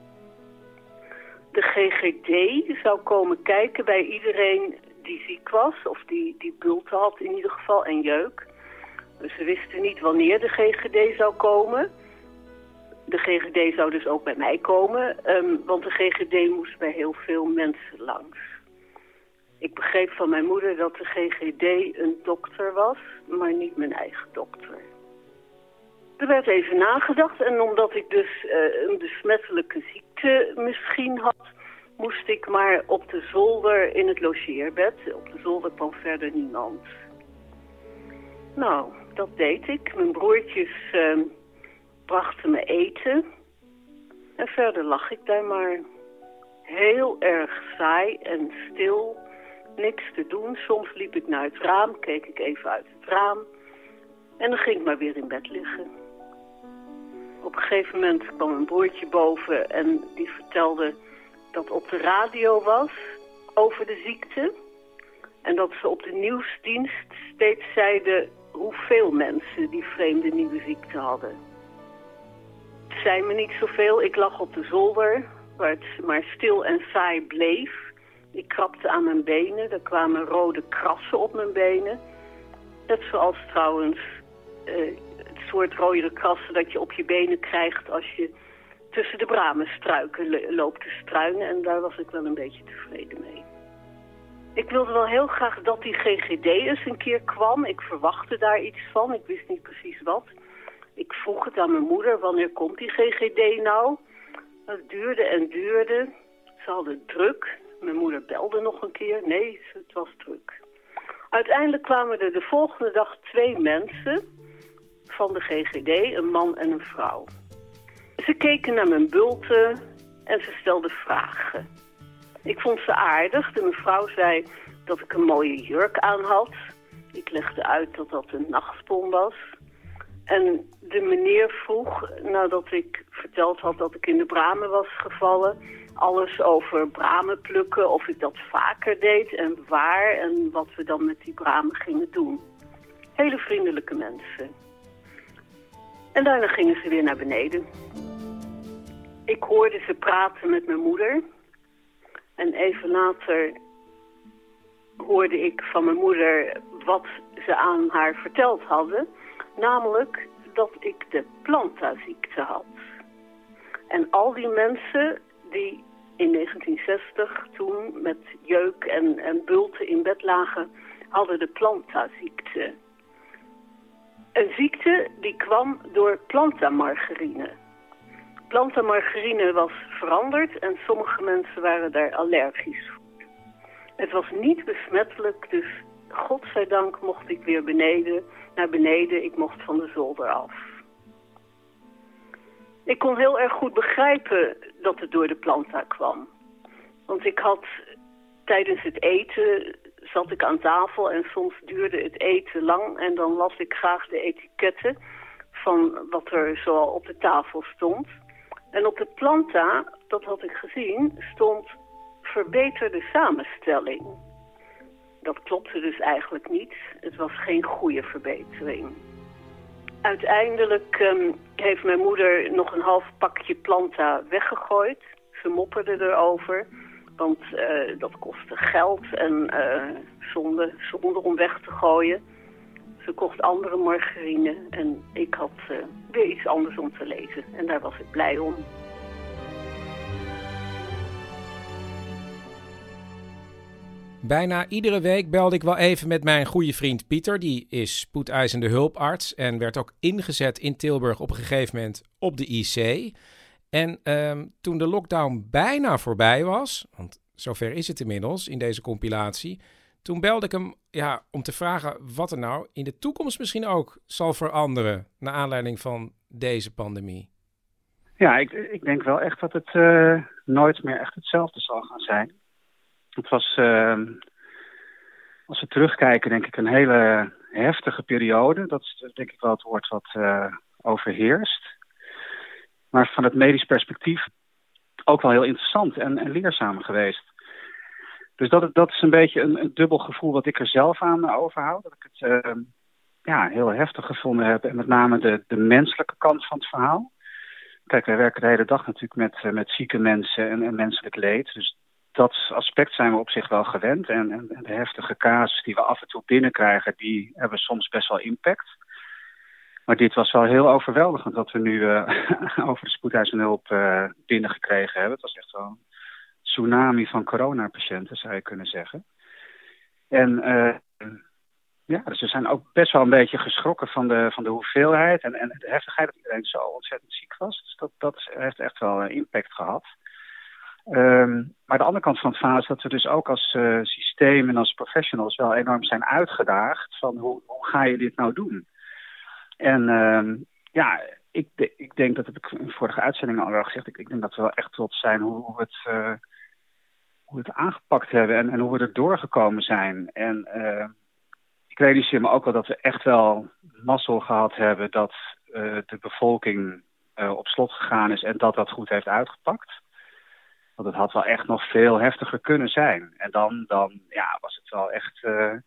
De GGD zou komen kijken bij iedereen die ziek was. Of die bulten had in ieder geval en jeuk. Ze wisten niet wanneer de GGD zou komen. De GGD zou dus ook bij mij komen, want de GGD moest bij heel veel mensen langs. Ik begreep van mijn moeder dat de GGD een dokter was, maar niet mijn eigen dokter. Er werd even nagedacht en omdat ik dus een besmettelijke ziekte misschien had, moest ik maar op de zolder in het logeerbed. Op de zolder kwam verder niemand. Nou, dat deed ik. Mijn broertjes brachten me eten. En verder lag ik daar maar. Heel erg saai en stil. Niks te doen. Soms liep ik naar het raam, keek ik even uit het raam. En dan ging ik maar weer in bed liggen. Op een gegeven moment kwam een broertje boven en die vertelde dat op de radio was over de ziekte. En dat ze op de nieuwsdienst steeds zeiden hoeveel mensen die vreemde nieuwe ziekte hadden. Het zei me niet zoveel. Ik lag op de zolder, waar het maar stil en saai bleef. Ik krabde aan mijn benen. Er kwamen rode krassen op mijn benen. Net zoals trouwens het soort rode krassen dat je op je benen krijgt als je tussen de bramenstruiken loopt te struinen. En daar was ik wel een beetje tevreden mee. Ik wilde wel heel graag dat die GGD eens een keer kwam. Ik verwachtte daar iets van. Ik wist niet precies wat. Ik vroeg het aan mijn moeder, wanneer komt die GGD nou? Het duurde en duurde. Ze hadden druk. Mijn moeder belde nog een keer. Nee, het was druk. Uiteindelijk kwamen er de volgende dag 2 mensen van de GGD, een man en een vrouw. Ze keken naar mijn bulten en ze stelden vragen. Ik vond ze aardig. De mevrouw zei dat ik een mooie jurk aan had. Ik legde uit dat dat een nachtpon was. En de meneer vroeg, nadat ik verteld had dat ik in de bramen was gevallen, alles over bramen plukken, of ik dat vaker deed en waar en wat we dan met die bramen gingen doen. Hele vriendelijke mensen. En daarna gingen ze weer naar beneden. Ik hoorde ze praten met mijn moeder. En even later hoorde ik van mijn moeder wat ze aan haar verteld hadden. Namelijk dat ik de plantaziekte had. En al die mensen die in 1960 toen met jeuk en bulten in bed lagen, hadden de plantaziekte. Een ziekte die kwam door plantamargarine. Plantamargarine was veranderd en sommige mensen waren daar allergisch voor. Het was niet besmettelijk, dus godzijdank mocht ik weer naar beneden. Ik mocht van de zolder af. Ik kon heel erg goed begrijpen dat het door de planta kwam. Want ik had tijdens het eten, zat ik aan tafel en soms duurde het eten lang. En dan las ik graag de etiketten van wat er zoal op de tafel stond. En op de planta, dat had ik gezien, stond verbeterde samenstelling. Dat klopte dus eigenlijk niet. Het was geen goede verbetering. Uiteindelijk heeft mijn moeder nog een half pakje planta weggegooid. Ze mopperde erover, want dat kostte geld en zonde om weg te gooien. Ze kocht andere margarine en ik had weer iets anders om te lezen. En daar was ik blij om. Bijna iedere week belde ik wel even met mijn goede vriend Pieter. Die is spoedeisende hulparts en werd ook ingezet in Tilburg op een gegeven moment op de IC. En toen de lockdown bijna voorbij was, want zover is het inmiddels in deze compilatie, toen belde ik hem om te vragen wat er nou in de toekomst misschien ook zal veranderen naar aanleiding van deze pandemie. Ja, ik denk wel echt dat het nooit meer echt hetzelfde zal gaan zijn. Het was, als we terugkijken, denk ik een hele heftige periode. Dat is denk ik wel het woord wat overheerst. Maar van het medisch perspectief ook wel heel interessant en leerzaam geweest. Dus dat is een beetje een dubbel gevoel wat ik er zelf aan overhoud. Dat ik het heel heftig gevonden heb. En met name de menselijke kant van het verhaal. Kijk, wij werken de hele dag natuurlijk met zieke mensen en menselijk leed. Dus dat aspect zijn we op zich wel gewend. En de heftige casus die we af en toe binnenkrijgen, die hebben soms best wel impact. Maar dit was wel heel overweldigend wat we nu over de spoedeisende hulp binnengekregen hebben. Het was echt wel een tsunami van coronapatiënten, zou je kunnen zeggen. En dus we zijn ook best wel een beetje geschrokken van de hoeveelheid en de heftigheid dat iedereen zo ontzettend ziek was. Dus dat heeft echt wel impact gehad. Maar de andere kant van het verhaal is dat we dus ook als systeem en als professionals wel enorm zijn uitgedaagd van hoe ga je dit nou doen? En ik denk, dat heb ik in vorige uitzendingen al wel gezegd, ik denk dat we wel echt trots zijn hoe we het aangepakt hebben en hoe we er doorgekomen zijn. En ik realiseer me ook wel dat we echt wel mazzel gehad hebben dat de bevolking op slot gegaan is en dat goed heeft uitgepakt. Want het had wel echt nog veel heftiger kunnen zijn. En dan was het wel echt...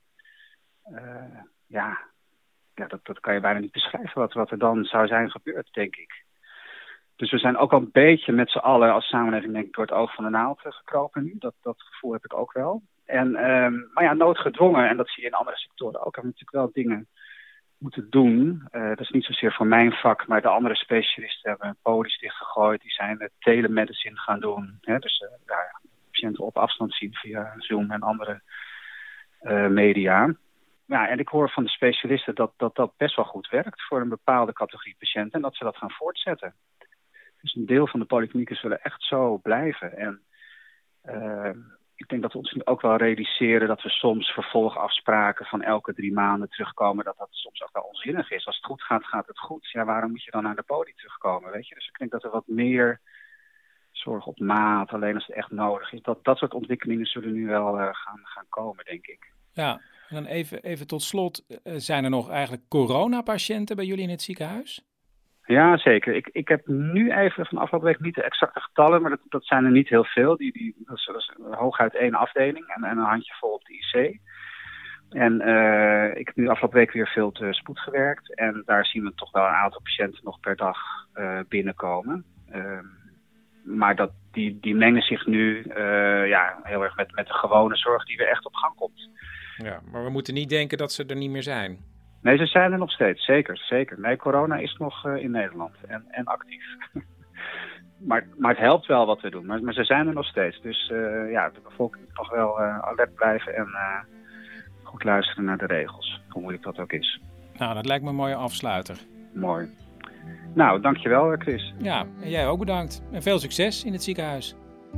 dat kan je bijna niet beschrijven wat er dan zou zijn gebeurd, denk ik. Dus we zijn ook al een beetje met z'n allen als samenleving, denk ik, door het oog van de naald gekropen nu. Dat gevoel heb ik ook wel. Maar noodgedwongen, en dat zie je in andere sectoren ook, hebben we natuurlijk wel dingen moeten doen. Dat is niet zozeer voor mijn vak, maar de andere specialisten hebben polies dichtgegooid. Die zijn telemedicine gaan doen. Hè? Dus patiënten op afstand zien via Zoom en andere media. Ja, en ik hoor van de specialisten dat best wel goed werkt voor een bepaalde categorie patiënten en dat ze dat gaan voortzetten. Dus een deel van de polyklinieken zullen echt zo blijven. En ik denk dat we ons nu ook wel realiseren dat we soms vervolgafspraken van elke 3 maanden terugkomen, dat soms ook wel onzinnig is. Als het goed gaat, gaat het goed. Ja, waarom moet je dan naar de poli terugkomen, weet je? Dus ik denk dat er wat meer zorg op maat, alleen als het echt nodig is. Dat soort ontwikkelingen zullen nu wel gaan komen, denk ik. Ja, en dan even tot slot. Zijn er nog eigenlijk coronapatiënten bij jullie in het ziekenhuis? Ja, zeker. Ik heb nu even van afgelopen week niet de exacte getallen, maar dat zijn er niet heel veel. Dat is hooguit 1 afdeling en een handjevol op de IC. En ik heb nu afgelopen week weer veel te spoed gewerkt. En daar zien we toch wel een aantal patiënten nog per dag binnenkomen. Maar die mengen zich nu heel erg met de gewone zorg die weer echt op gang komt. Ja, maar we moeten niet denken dat ze er niet meer zijn. Nee, ze zijn er nog steeds, zeker. Nee, corona is nog in Nederland en actief. maar het helpt wel wat we doen, maar ze zijn er nog steeds. Dus de bevolking moet nog wel alert blijven en goed luisteren naar de regels, hoe moeilijk dat ook is. Nou, dat lijkt me een mooie afsluiter. Mooi. Nou, dankjewel Chris. Ja, en jij ook bedankt. En veel succes in het ziekenhuis.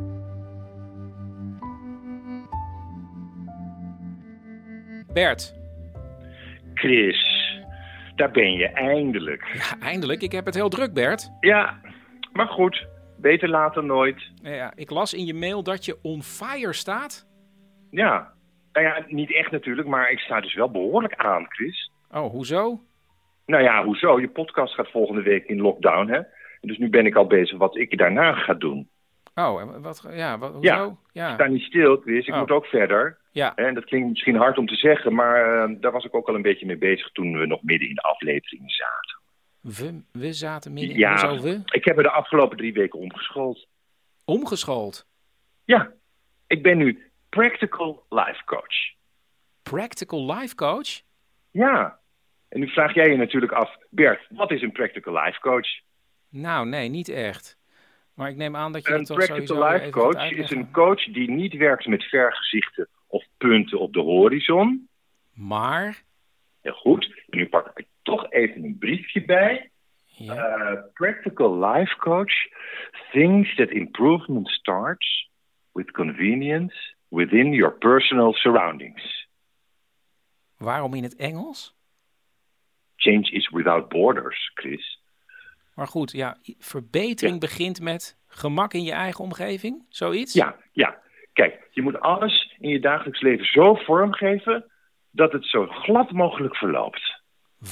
Bert. Chris, daar ben je eindelijk. Ja, eindelijk. Ik heb het heel druk, Bert. Ja, maar goed. Beter laat dan nooit. Ja, ik las in je mail dat je on fire staat. Ja. Nou ja, niet echt natuurlijk, maar ik sta dus wel behoorlijk aan, Chris. Oh, hoezo? Nou ja, hoezo? Je podcast gaat volgende week in lockdown, hè? Dus nu ben ik al bezig wat ik daarna ga doen. Oh, en hoezo? Ja, ik sta niet stil, Chris. Ik moet ook verder. Ja. En dat klinkt misschien hard om te zeggen, maar daar was ik ook al een beetje mee bezig toen we nog midden in de aflevering zaten. We zaten midden in Ja, ik heb me de afgelopen 3 weken omgeschoold. Omgeschoold? Ja, ik ben nu Practical Life Coach. Practical Life Coach? Ja, en nu vraag jij je natuurlijk af, Bert, wat is een Practical Life Coach? Nou, nee, niet echt. Maar ik neem aan dat je het toch sowieso Een Practical Life Coach is een coach die niet werkt met vergezichten of punten op de horizon. Maar? Heel goed. Nu pak ik er toch even een briefje bij. Ja. Practical Life Coach thinks that improvement starts with convenience within your personal surroundings. Waarom in het Engels? Change is without borders, Chris. Maar goed, ja, verbetering begint met gemak in je eigen omgeving, zoiets? Ja. Kijk, je moet alles in je dagelijks leven zo vormgeven dat het zo glad mogelijk verloopt.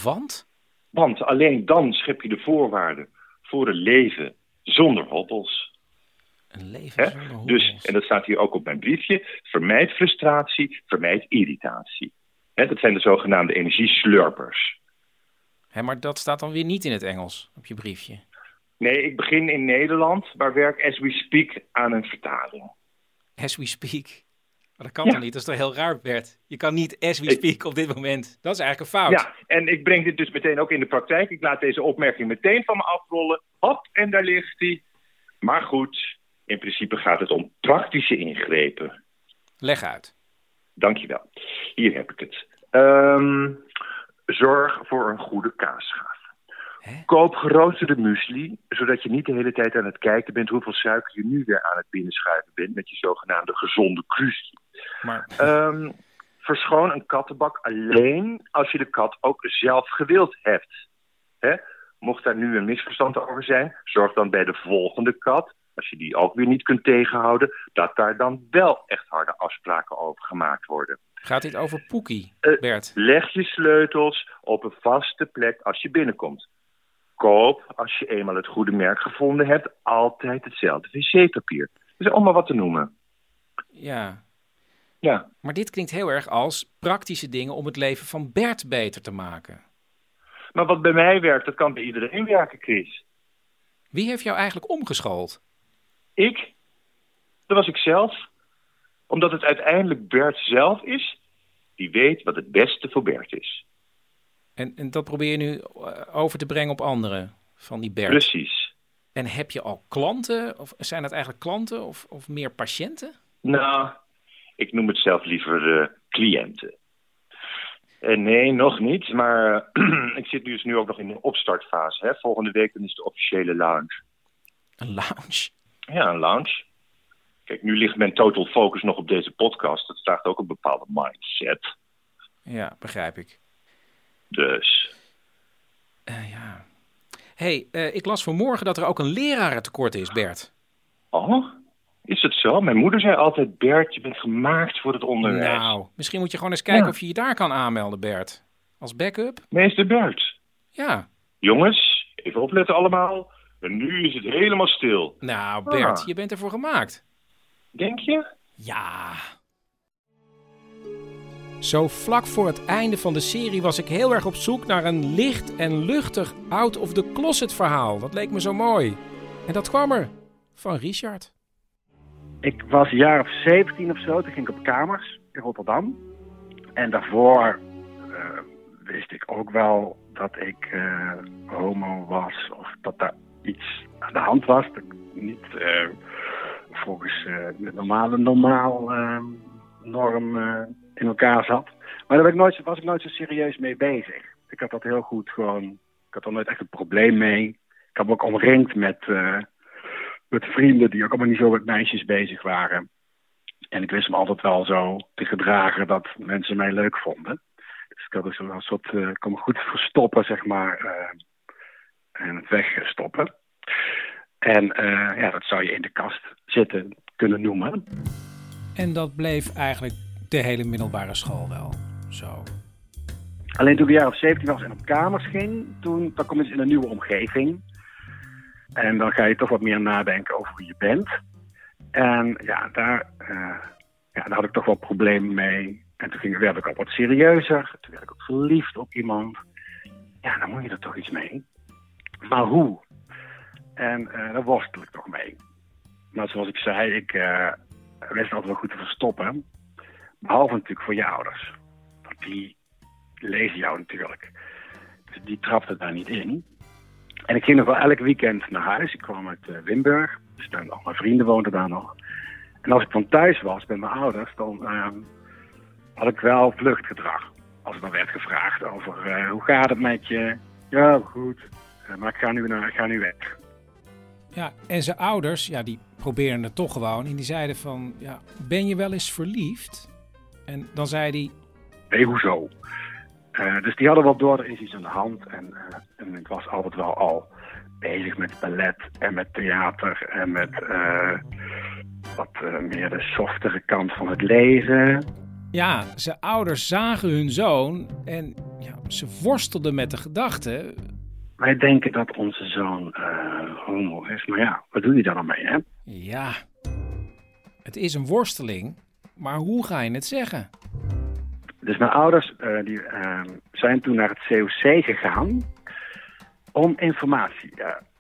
Want alleen dan schep je de voorwaarden voor een leven zonder hobbels. Een leven zonder hobbels. Dus, en dat staat hier ook op mijn briefje, vermijd frustratie, vermijd irritatie. Dat zijn de zogenaamde energieslurpers. Maar dat staat dan weer niet in het Engels op je briefje. Nee, ik begin in Nederland, maar werk as we speak aan een vertaling. As we speak? Maar dat kan toch niet? Dat is toch heel raar, Bert? Je kan niet as we speak op dit moment. Dat is eigenlijk een fout. Ja, en ik breng dit dus meteen ook in de praktijk. Ik laat deze opmerking meteen van me afrollen. Hop, en daar ligt hij. Maar goed, in principe gaat het om praktische ingrepen. Leg uit. Dankjewel. Hier heb ik het. Zorg voor een goede kaasschaaf. Koop geroosterde muesli, zodat je niet de hele tijd aan het kijken bent hoeveel suiker je nu weer aan het binnenschuiven bent met je zogenaamde gezonde kruisje. Maar... Verschoon een kattenbak alleen als je de kat ook zelf gewild hebt. Hè? Mocht daar nu een misverstand over zijn, zorg dan bij de volgende kat, als je die ook weer niet kunt tegenhouden, dat daar dan wel echt harde afspraken over gemaakt worden. Gaat dit over Poekie, Bert? Leg je sleutels op een vaste plek als je binnenkomt. Koop, als je eenmaal het goede merk gevonden hebt, altijd hetzelfde wc-papier. Dat is allemaal wat te noemen. Ja. Ja. Maar dit klinkt heel erg als praktische dingen om het leven van Bert beter te maken. Maar wat bij mij werkt, dat kan bij iedereen werken, Chris. Wie heeft jou eigenlijk omgeschoold? Ik? Dat was ik zelf. Omdat het uiteindelijk Bert zelf is, die weet wat het beste voor Bert is. En dat probeer je nu over te brengen op anderen, van die Bert? Precies. En heb je al klanten? Of zijn het eigenlijk klanten of meer patiënten? Nou, ik noem het zelf liever cliënten. Nee, nog niet. Maar ik zit dus nu ook nog in de opstartfase. Hè? Volgende week dan is de officiële launch. Een lounge? Ja, een lounge. Kijk, nu ligt mijn total focus nog op deze podcast. Dat vraagt ook een bepaalde mindset. Ja, begrijp ik. Dus. Ja. Ik las vanmorgen dat er ook een lerarentekort is, Bert. Oh, is het zo? Mijn moeder zei altijd, Bert, je bent gemaakt voor het onderwijs. Nou, misschien moet je gewoon eens kijken of je je daar kan aanmelden, Bert. Als backup? Meester Bert. Ja. Jongens, even opletten allemaal. En nu is het helemaal stil. Nou, Bert, je bent ervoor gemaakt. Denk je? Ja. Zo vlak voor het einde van de serie was ik heel erg op zoek naar een licht en luchtig out-of-the-closet verhaal. Dat leek me zo mooi. En dat kwam er. Van Richard. Ik was een jaar of 17 of zo. Toen ging ik op kamers in Rotterdam. En daarvoor wist ik ook wel dat ik homo was. Of dat daar iets aan de hand was. Dat ik niet volgens de normaal norm in elkaar zat. Maar daar was ik nooit zo serieus mee bezig. Ik had dat heel goed gewoon... Ik had er nooit echt een probleem mee. Ik had me ook omringd met vrienden die ook allemaal niet zo met meisjes bezig waren. En ik wist me altijd wel zo te gedragen dat mensen mij leuk vonden. Dus ik had dus een soort... ik kon me goed verstoppen, zeg maar. En het wegstoppen. En dat zou je in de kast zitten kunnen noemen. En dat bleef eigenlijk de hele middelbare school wel zo. Alleen toen ik een jaar of 17 was en op kamers ging, dan kom je dus in een nieuwe omgeving. En dan ga je toch wat meer nadenken over wie je bent. En ja, daar had ik toch wel problemen mee. En toen werd ik ook wat serieuzer. Toen werd ik ook verliefd op iemand. Ja, dan moet je er toch iets mee. Maar hoe? En daar worstel ik toch mee. Maar zoals ik zei, ik wist altijd wel goed te verstoppen. Behalve natuurlijk voor je ouders. Want die lezen jou natuurlijk. Dus die trapten daar niet in. En ik ging nog wel elk weekend naar huis. Ik kwam uit Wimburg. Dus al mijn vrienden woonden daar nog. En als ik dan thuis was bij mijn ouders, dan had ik wel vluchtgedrag. Als er dan werd gevraagd over hoe gaat het met je? Ja, goed. Maar ik ga nu weg. Ja, en zijn ouders, die probeerden het toch gewoon. En die zeiden van, ben je wel eens verliefd? En dan zei hij... Nee, hoezo? Dus die hadden wel door, er is iets aan de hand. En ik was altijd wel al bezig met ballet en met theater en met wat meer de softere kant van het leven. Ja, zijn ouders zagen hun zoon en ze worstelden met de gedachte... Wij denken dat onze zoon homo is, maar wat doe je daar dan mee, hè? Ja, het is een worsteling, maar hoe ga je het zeggen? Dus mijn ouders die zijn toen naar het COC gegaan om informatie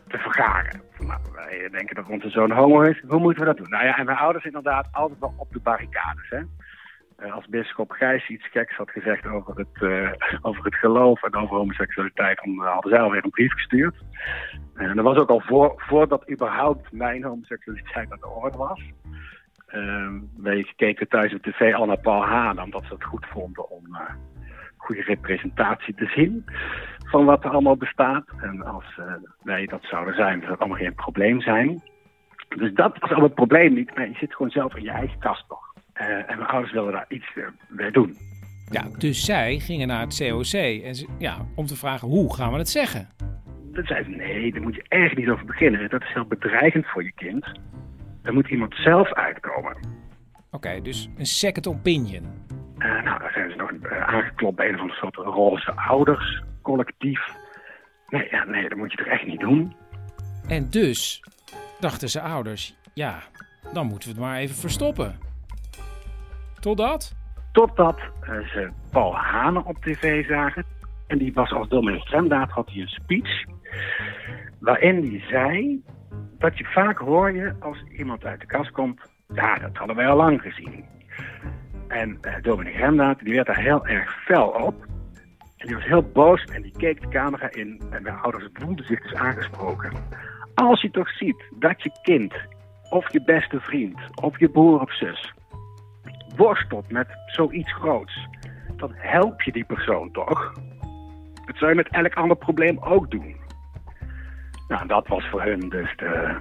te vergaren. Nou, wij denken dat onze zoon homo is. Hoe moeten we dat doen? Nou ja, en mijn ouders inderdaad altijd wel op de barricades. Hè? Als bisschop Gijs iets geks had gezegd over het geloof en over homoseksualiteit, dan hadden zij alweer een brief gestuurd. En dat was ook al voordat überhaupt mijn homoseksualiteit aan de orde was. Wij keken thuis op tv al naar Paul Haan, omdat ze het goed vonden om goede representatie te zien van wat er allemaal bestaat. En als wij dat zouden zijn, zou het allemaal geen probleem zijn. Dus dat was al het probleem niet. Maar je zit gewoon zelf in je eigen kast nog. En mijn ouders wilden daar iets mee doen. Ja, dus zij gingen naar het COC om te vragen hoe gaan we het zeggen? Toen zei ze, nee, daar moet je echt niet over beginnen. Dat is heel bedreigend voor je kind. Daar moet iemand zelf uitkomen. Oké, dus een second opinion. Daar zijn ze nog aangeklopt bij een of andere soort roze ouders, collectief. Nee, dat moet je toch echt niet doen. En dus dachten ze ouders, ja, dan moeten we het maar even verstoppen. Totdat ze Paul Hane op tv zagen. En die was als dominee Gremdaad, had hij een speech waarin hij zei dat je vaak hoor je als iemand uit de kast komt, ja, dat hadden wij al lang gezien. En dominee Gremdaad, die werd daar heel erg fel op. En die was heel boos en die keek de camera in en mijn ouders voelden zich dus aangesproken. Als je toch ziet dat je kind of je beste vriend of je broer of zus worstelt met zoiets groots, dan help je die persoon toch? Dat zou je met elk ander probleem ook doen. Nou, dat was voor hun dus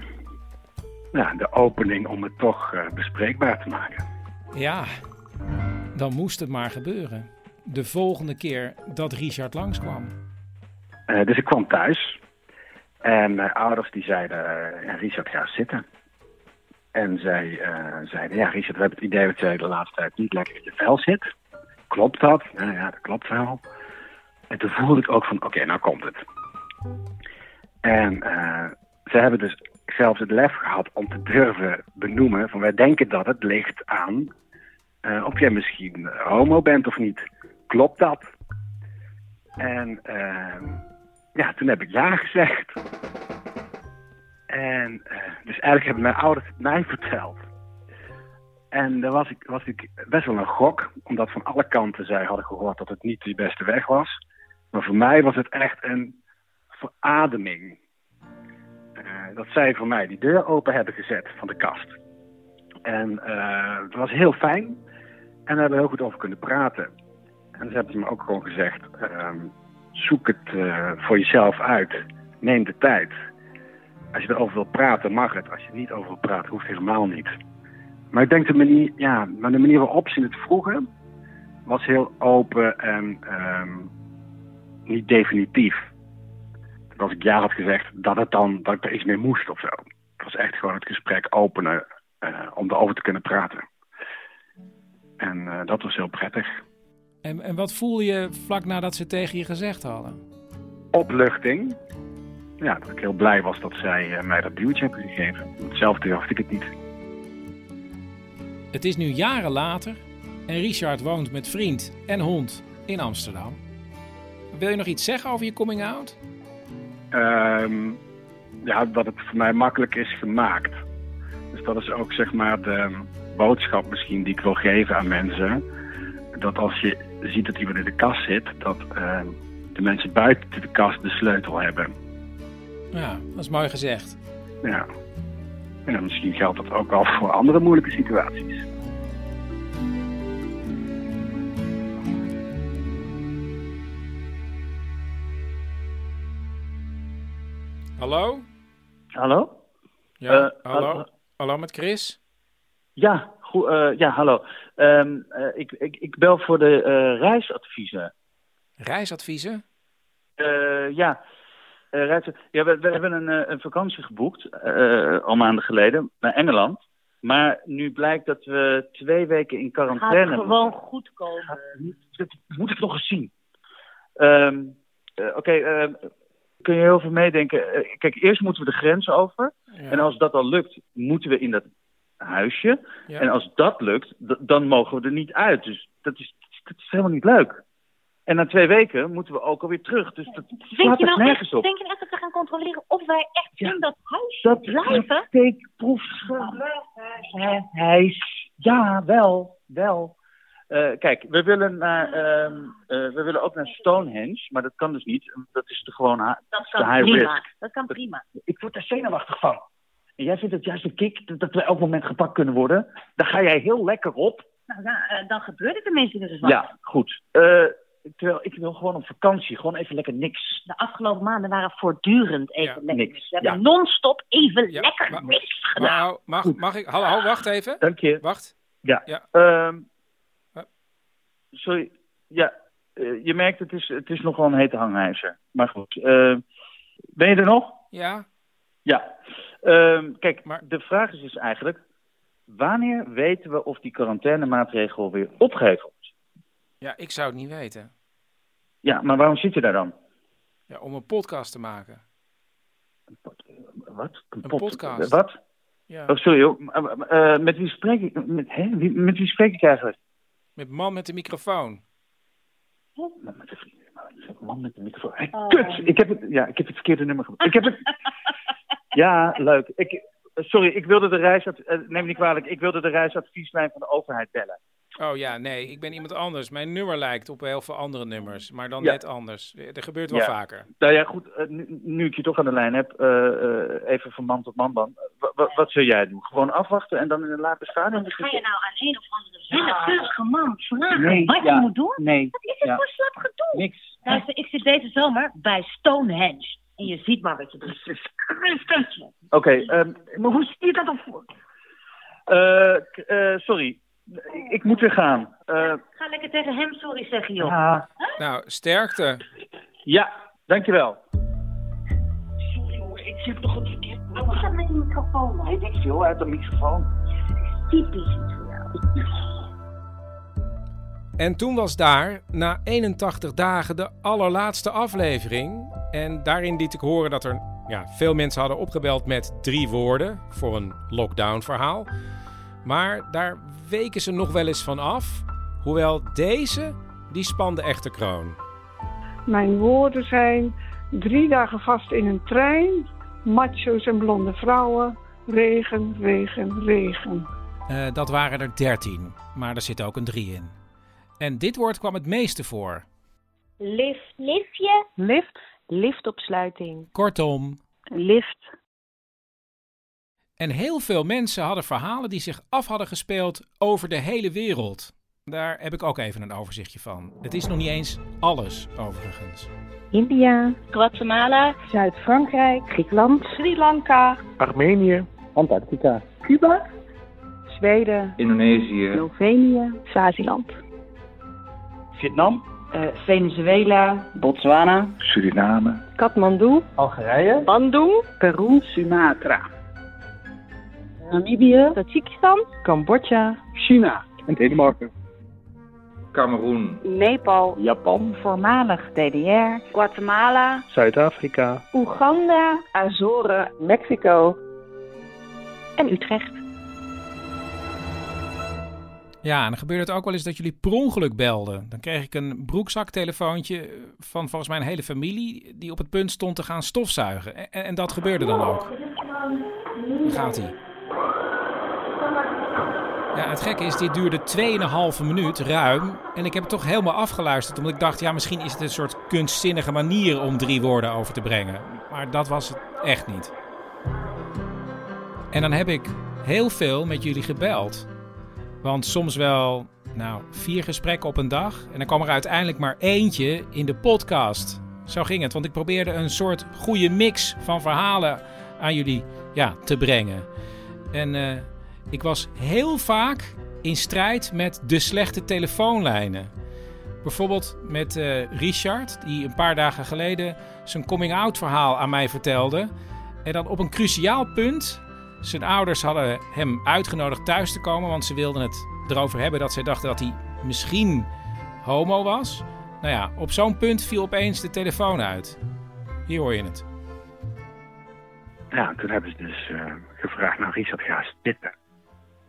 de opening om het toch bespreekbaar te maken. Ja, dan moest het maar gebeuren. De volgende keer dat Richard langskwam. Dus ik kwam thuis. En mijn ouders die zeiden, Richard, ga zitten. En zij zeiden, ja Richard, we hebben het idee dat jij de laatste tijd niet lekker in je vel zit. Klopt dat? Ja, dat klopt wel. En toen voelde ik ook van, oké, nou komt het. En ze hebben dus zelfs het lef gehad om te durven benoemen van wij denken dat het ligt aan of jij misschien homo bent of niet. Klopt dat? En toen heb ik ja gezegd. En dus eigenlijk hebben mijn ouders het mij verteld. En daar was ik best wel een gok, omdat van alle kanten zij hadden gehoord dat het niet de beste weg was. Maar voor mij was het echt een verademing. Dat zij voor mij die deur open hebben gezet van de kast. En het was heel fijn. En daar hebben we heel goed over kunnen praten. En ze hebben me ook gewoon gezegd, zoek het voor jezelf uit. Neem de tijd. Als je erover wil praten, mag het. Als je er niet over wil praten, hoeft het helemaal niet. Maar ik denk de manier waarop ze het vroegen, was heel open en niet definitief. Als ik ja had gezegd, dat ik er iets mee moest of zo. Het was echt gewoon het gesprek openen om erover te kunnen praten. En dat was heel prettig. En wat voel je vlak nadat ze tegen je gezegd hadden? Opluchting. Ja, dat ik heel blij was dat zij mij dat duwtje hebben gegeven. Hetzelfde dacht ik het niet. Het is nu jaren later en Richard woont met vriend en hond in Amsterdam. Wil je nog iets zeggen over je coming out? Dat het voor mij makkelijk is gemaakt. Dus dat is ook zeg maar de boodschap misschien die ik wil geven aan mensen. Dat als je ziet dat iemand in de kast zit, dat de mensen buiten de kast de sleutel hebben. Ja, dat is mooi gezegd. Ja. En misschien geldt dat ook wel voor andere moeilijke situaties. Hallo? Hallo? Ja, hallo? Hallo met Chris? Ja, hallo. Ik bel voor de reisadviezen. Reisadviezen? We hebben een vakantie geboekt, al maanden geleden, naar Engeland. Maar nu blijkt dat we 2 weken in quarantaine... Gaat gewoon goed komen. Dat moet ik nog eens zien. Kun je heel veel meedenken. Kijk, eerst moeten we de grens over. Ja. En als dat al lukt, moeten we in dat huisje. Ja. En als dat lukt, dan mogen we er niet uit. Dus dat is helemaal niet leuk. En na 2 weken moeten we ook alweer terug. Dus dat slaat er nergens op. Denk je echt dat we gaan controleren of wij echt in dat huis Dat blijven? steekproefhuis. Ja, wel. Kijk, we willen ook naar Stonehenge, maar dat kan dus niet. Dat is gewoon Dat te kan high prima. risk. Dat kan prima. Ik word daar zenuwachtig van. En jij vindt het juist een kick dat we elk moment gepakt kunnen worden. Daar ga jij heel lekker op. Nou ja, dan gebeurt het tenminste dus wat. Ja, goed. Terwijl ik wil gewoon op vakantie. Gewoon even lekker niks. De afgelopen maanden waren voortdurend even lekker niks. We hebben non-stop even lekker niks gedaan. Nou, mag ik? Hallo, wacht even. Dank je. Wacht. Ja. Ja. Sorry. Ja, je merkt het is nogal een hete hangijzer. Maar goed. Ben je er nog? Ja. Ja. Kijk, de vraag is dus eigenlijk... Wanneer weten we of die quarantainemaatregel weer opgeheven wordt? Ja, ik zou het niet weten. Ja, maar waarom zit je daar dan? Ja, om een podcast te maken. Wat? Een podcast. Wat? Ja. Oh, sorry hoor. Met wie spreek ik? Met wie spreek ik eigenlijk? Met man met de microfoon. Man met de microfoon. Hey, kut! Ik heb het verkeerde nummer gebruikt. Ja, leuk. Sorry, ik wilde de neem me niet kwalijk, ik wilde de reisadvieslijn van de overheid bellen. Oh ja, nee, ik ben iemand anders. Mijn nummer lijkt op heel veel andere nummers, maar dan Ja. net anders. Er gebeurt wel vaker. Nou ja, goed, nu ik je toch aan de lijn heb, even van man tot man dan. Wat zul jij doen? Gewoon afwachten en dan in een later stadium? Ga je nou aan een of andere willekeurige man vragen Nee, wat ja, je moet doen? nee, Wat is het ja. voor slap gedoe? Niks. Luister, ik zit deze zomer bij Stonehenge. En je ziet maar wat je doet. Oké, maar hoe zie je dat dan voor? Sorry, ik moet weer gaan. Ga lekker tegen hem sorry zeggen, joh. Ja. Nou, sterkte. Ja, dankjewel. Sorry hoor, ik zit toch een verkeerd. Wat gaat met die microfoon? Weet ik veel uit de microfoon. Typisch iets voor jou. En toen was daar, na 81 dagen, de allerlaatste aflevering. En daarin liet ik horen dat er veel mensen hadden opgebeld met 3 woorden voor een lockdown-verhaal. Maar daar weken ze nog wel eens van af. Hoewel deze, die spande echt de kroon. Mijn woorden zijn 3 dagen vast in een trein, macho's en blonde vrouwen, regen, regen, regen. Dat waren er 13, maar er zit ook een 3 in. En dit woord kwam het meeste voor. Lift. Liftje. Lift. Liftopsluiting. Kortom. Lift. En heel veel mensen hadden verhalen die zich af hadden gespeeld over de hele wereld. Daar heb ik ook even een overzichtje van. Het is nog niet eens alles, overigens. India. Guatemala. Zuid-Frankrijk. Griekenland. Sri Lanka. Armenië. Antarctica. Cuba. Zweden. Indonesië. Slovenië. Swaziland. Vietnam. Venezuela. Botswana. Suriname. Kathmandu. Algerije. Bandung. Peru. Sumatra. Namibië. Tajikistan. Cambodja. China. En Denemarken. Kameroen. Nepal. Japan. Voormalig DDR. Guatemala. Zuid-Afrika. Oeganda. Azoren. Mexico. En Utrecht. Ja, en dan gebeurde het ook wel eens dat jullie per ongeluk belden. Dan kreeg ik een broekzaktelefoontje van volgens mij een hele familie die op het punt stond te gaan stofzuigen. En dat gebeurde dan ook. Daar gaat hij. Ja, het gekke is, dit duurde 2,5 minuut ruim. En ik heb het toch helemaal afgeluisterd. Omdat ik dacht, misschien is het een soort kunstzinnige manier om 3 woorden over te brengen. Maar dat was het echt niet. En dan heb ik heel veel met jullie gebeld. Want soms wel 4 gesprekken op een dag. En dan kwam er uiteindelijk maar eentje in de podcast. Zo ging het, want ik probeerde een soort goede mix van verhalen aan jullie te brengen. En ik was heel vaak in strijd met de slechte telefoonlijnen. Bijvoorbeeld met Richard, die een paar dagen geleden zijn coming-out verhaal aan mij vertelde. En dan op een cruciaal punt. Zijn ouders hadden hem uitgenodigd thuis te komen, want ze wilden het erover hebben dat zij dachten dat hij misschien homo was. Nou ja, op zo'n punt viel opeens de telefoon uit. Hier hoor je het. Ja, toen hebben ze dus gevraagd, Richard, ga zitten.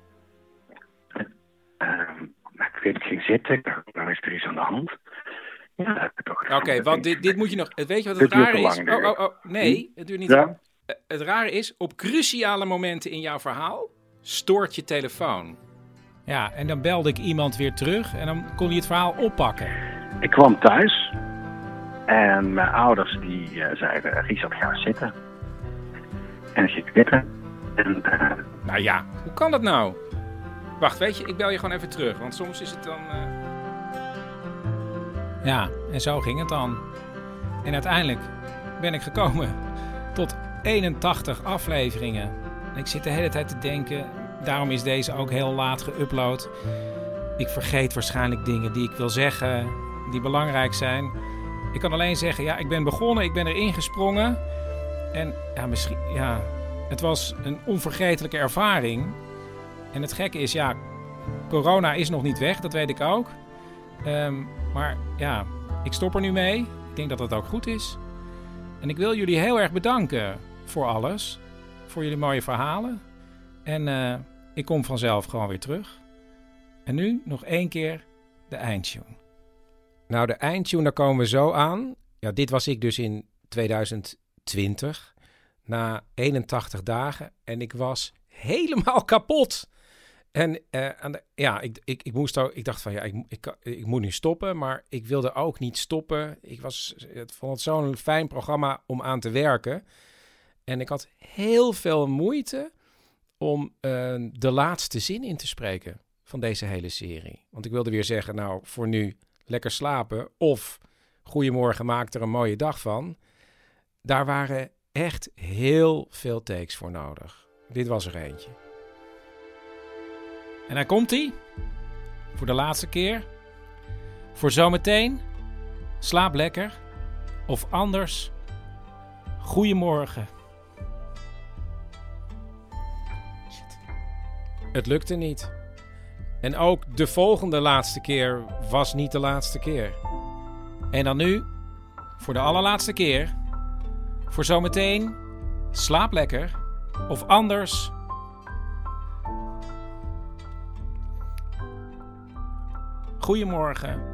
Ik weet, ik ging zitten, ik dacht, nou is er iets aan de hand. Ja, toch. Oké, want dit moet je nog... Weet je wat het rare is? Nee, het duurt niet lang. Het rare is, op cruciale momenten in jouw verhaal stoort je telefoon. Ja, en dan belde ik iemand weer terug en dan kon je het verhaal oppakken. Ik kwam thuis en mijn ouders die zeiden, Richard, ga zitten. En ik zit zitten. En, Nou ja, hoe kan dat nou? Wacht, weet je, ik bel je gewoon even terug, want soms is het dan... Ja, en zo ging het dan. En uiteindelijk ben ik gekomen tot 81 afleveringen. En ik zit de hele tijd te denken, daarom is deze ook heel laat geüpload. Ik vergeet waarschijnlijk dingen die ik wil zeggen, die belangrijk zijn. Ik kan alleen zeggen, ja, ik ben begonnen, ik ben erin gesprongen. En ja, misschien, ja, het was een onvergetelijke ervaring. En het gekke is, ja, corona is nog niet weg, dat weet ik ook. Maar ja, ik stop er nu mee. Ik denk dat het ook goed is. En ik wil jullie heel erg bedanken voor alles. Voor jullie mooie verhalen. En ik kom vanzelf gewoon weer terug. En nu nog 1 keer de eindtune. Nou, de eindtune, daar komen we zo aan. Ja, dit was ik dus in 2020. Na 81 dagen. En ik was helemaal kapot. En ik moest ook, ik dacht van ja, ik moet nu stoppen, maar ik wilde ook niet stoppen. Ik vond het zo'n fijn programma om aan te werken. En ik had heel veel moeite om de laatste zin in te spreken van deze hele serie. Want ik wilde weer zeggen, nou, voor nu lekker slapen of goedemorgen, maak er een mooie dag van. Daar waren echt heel veel takes voor nodig. Dit was er eentje. En daar komt-ie. Voor de laatste keer. Voor zometeen. Slaap lekker. Of anders. Goedemorgen. Shit. Het lukte niet. En ook de volgende laatste keer was niet de laatste keer. En dan nu. Voor de allerlaatste keer. Voor zometeen. Slaap lekker. Of anders. Goedemorgen.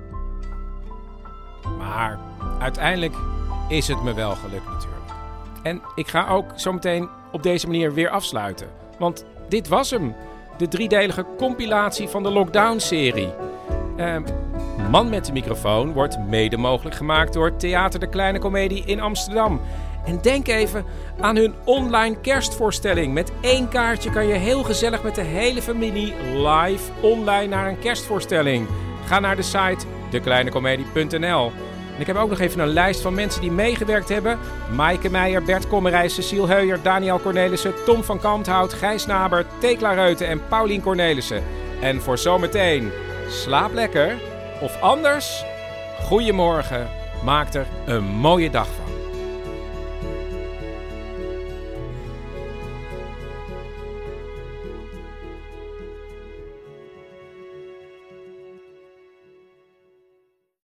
Maar uiteindelijk is het me wel gelukt natuurlijk. En ik ga ook zometeen op deze manier weer afsluiten. Want dit was hem. De 3-delige compilatie van de Lockdown-serie. Man met de microfoon wordt mede mogelijk gemaakt door Theater de Kleine Comedie in Amsterdam. En denk even aan hun online kerstvoorstelling. Met 1 kaartje kan je heel gezellig met de hele familie live online naar een kerstvoorstelling. Ga naar de site dekleinecomedie.nl. En ik heb ook nog even een lijst van mensen die meegewerkt hebben. Maaike Meijer, Bert Kommerijs, Cecile Heuyer, Daniel Cornelissen, Tom van Kanthout, Gijs Naber, Tekla Reuten en Paulien Cornelissen. En voor zometeen, slaap lekker. Of anders, goedemorgen, maak er een mooie dag van.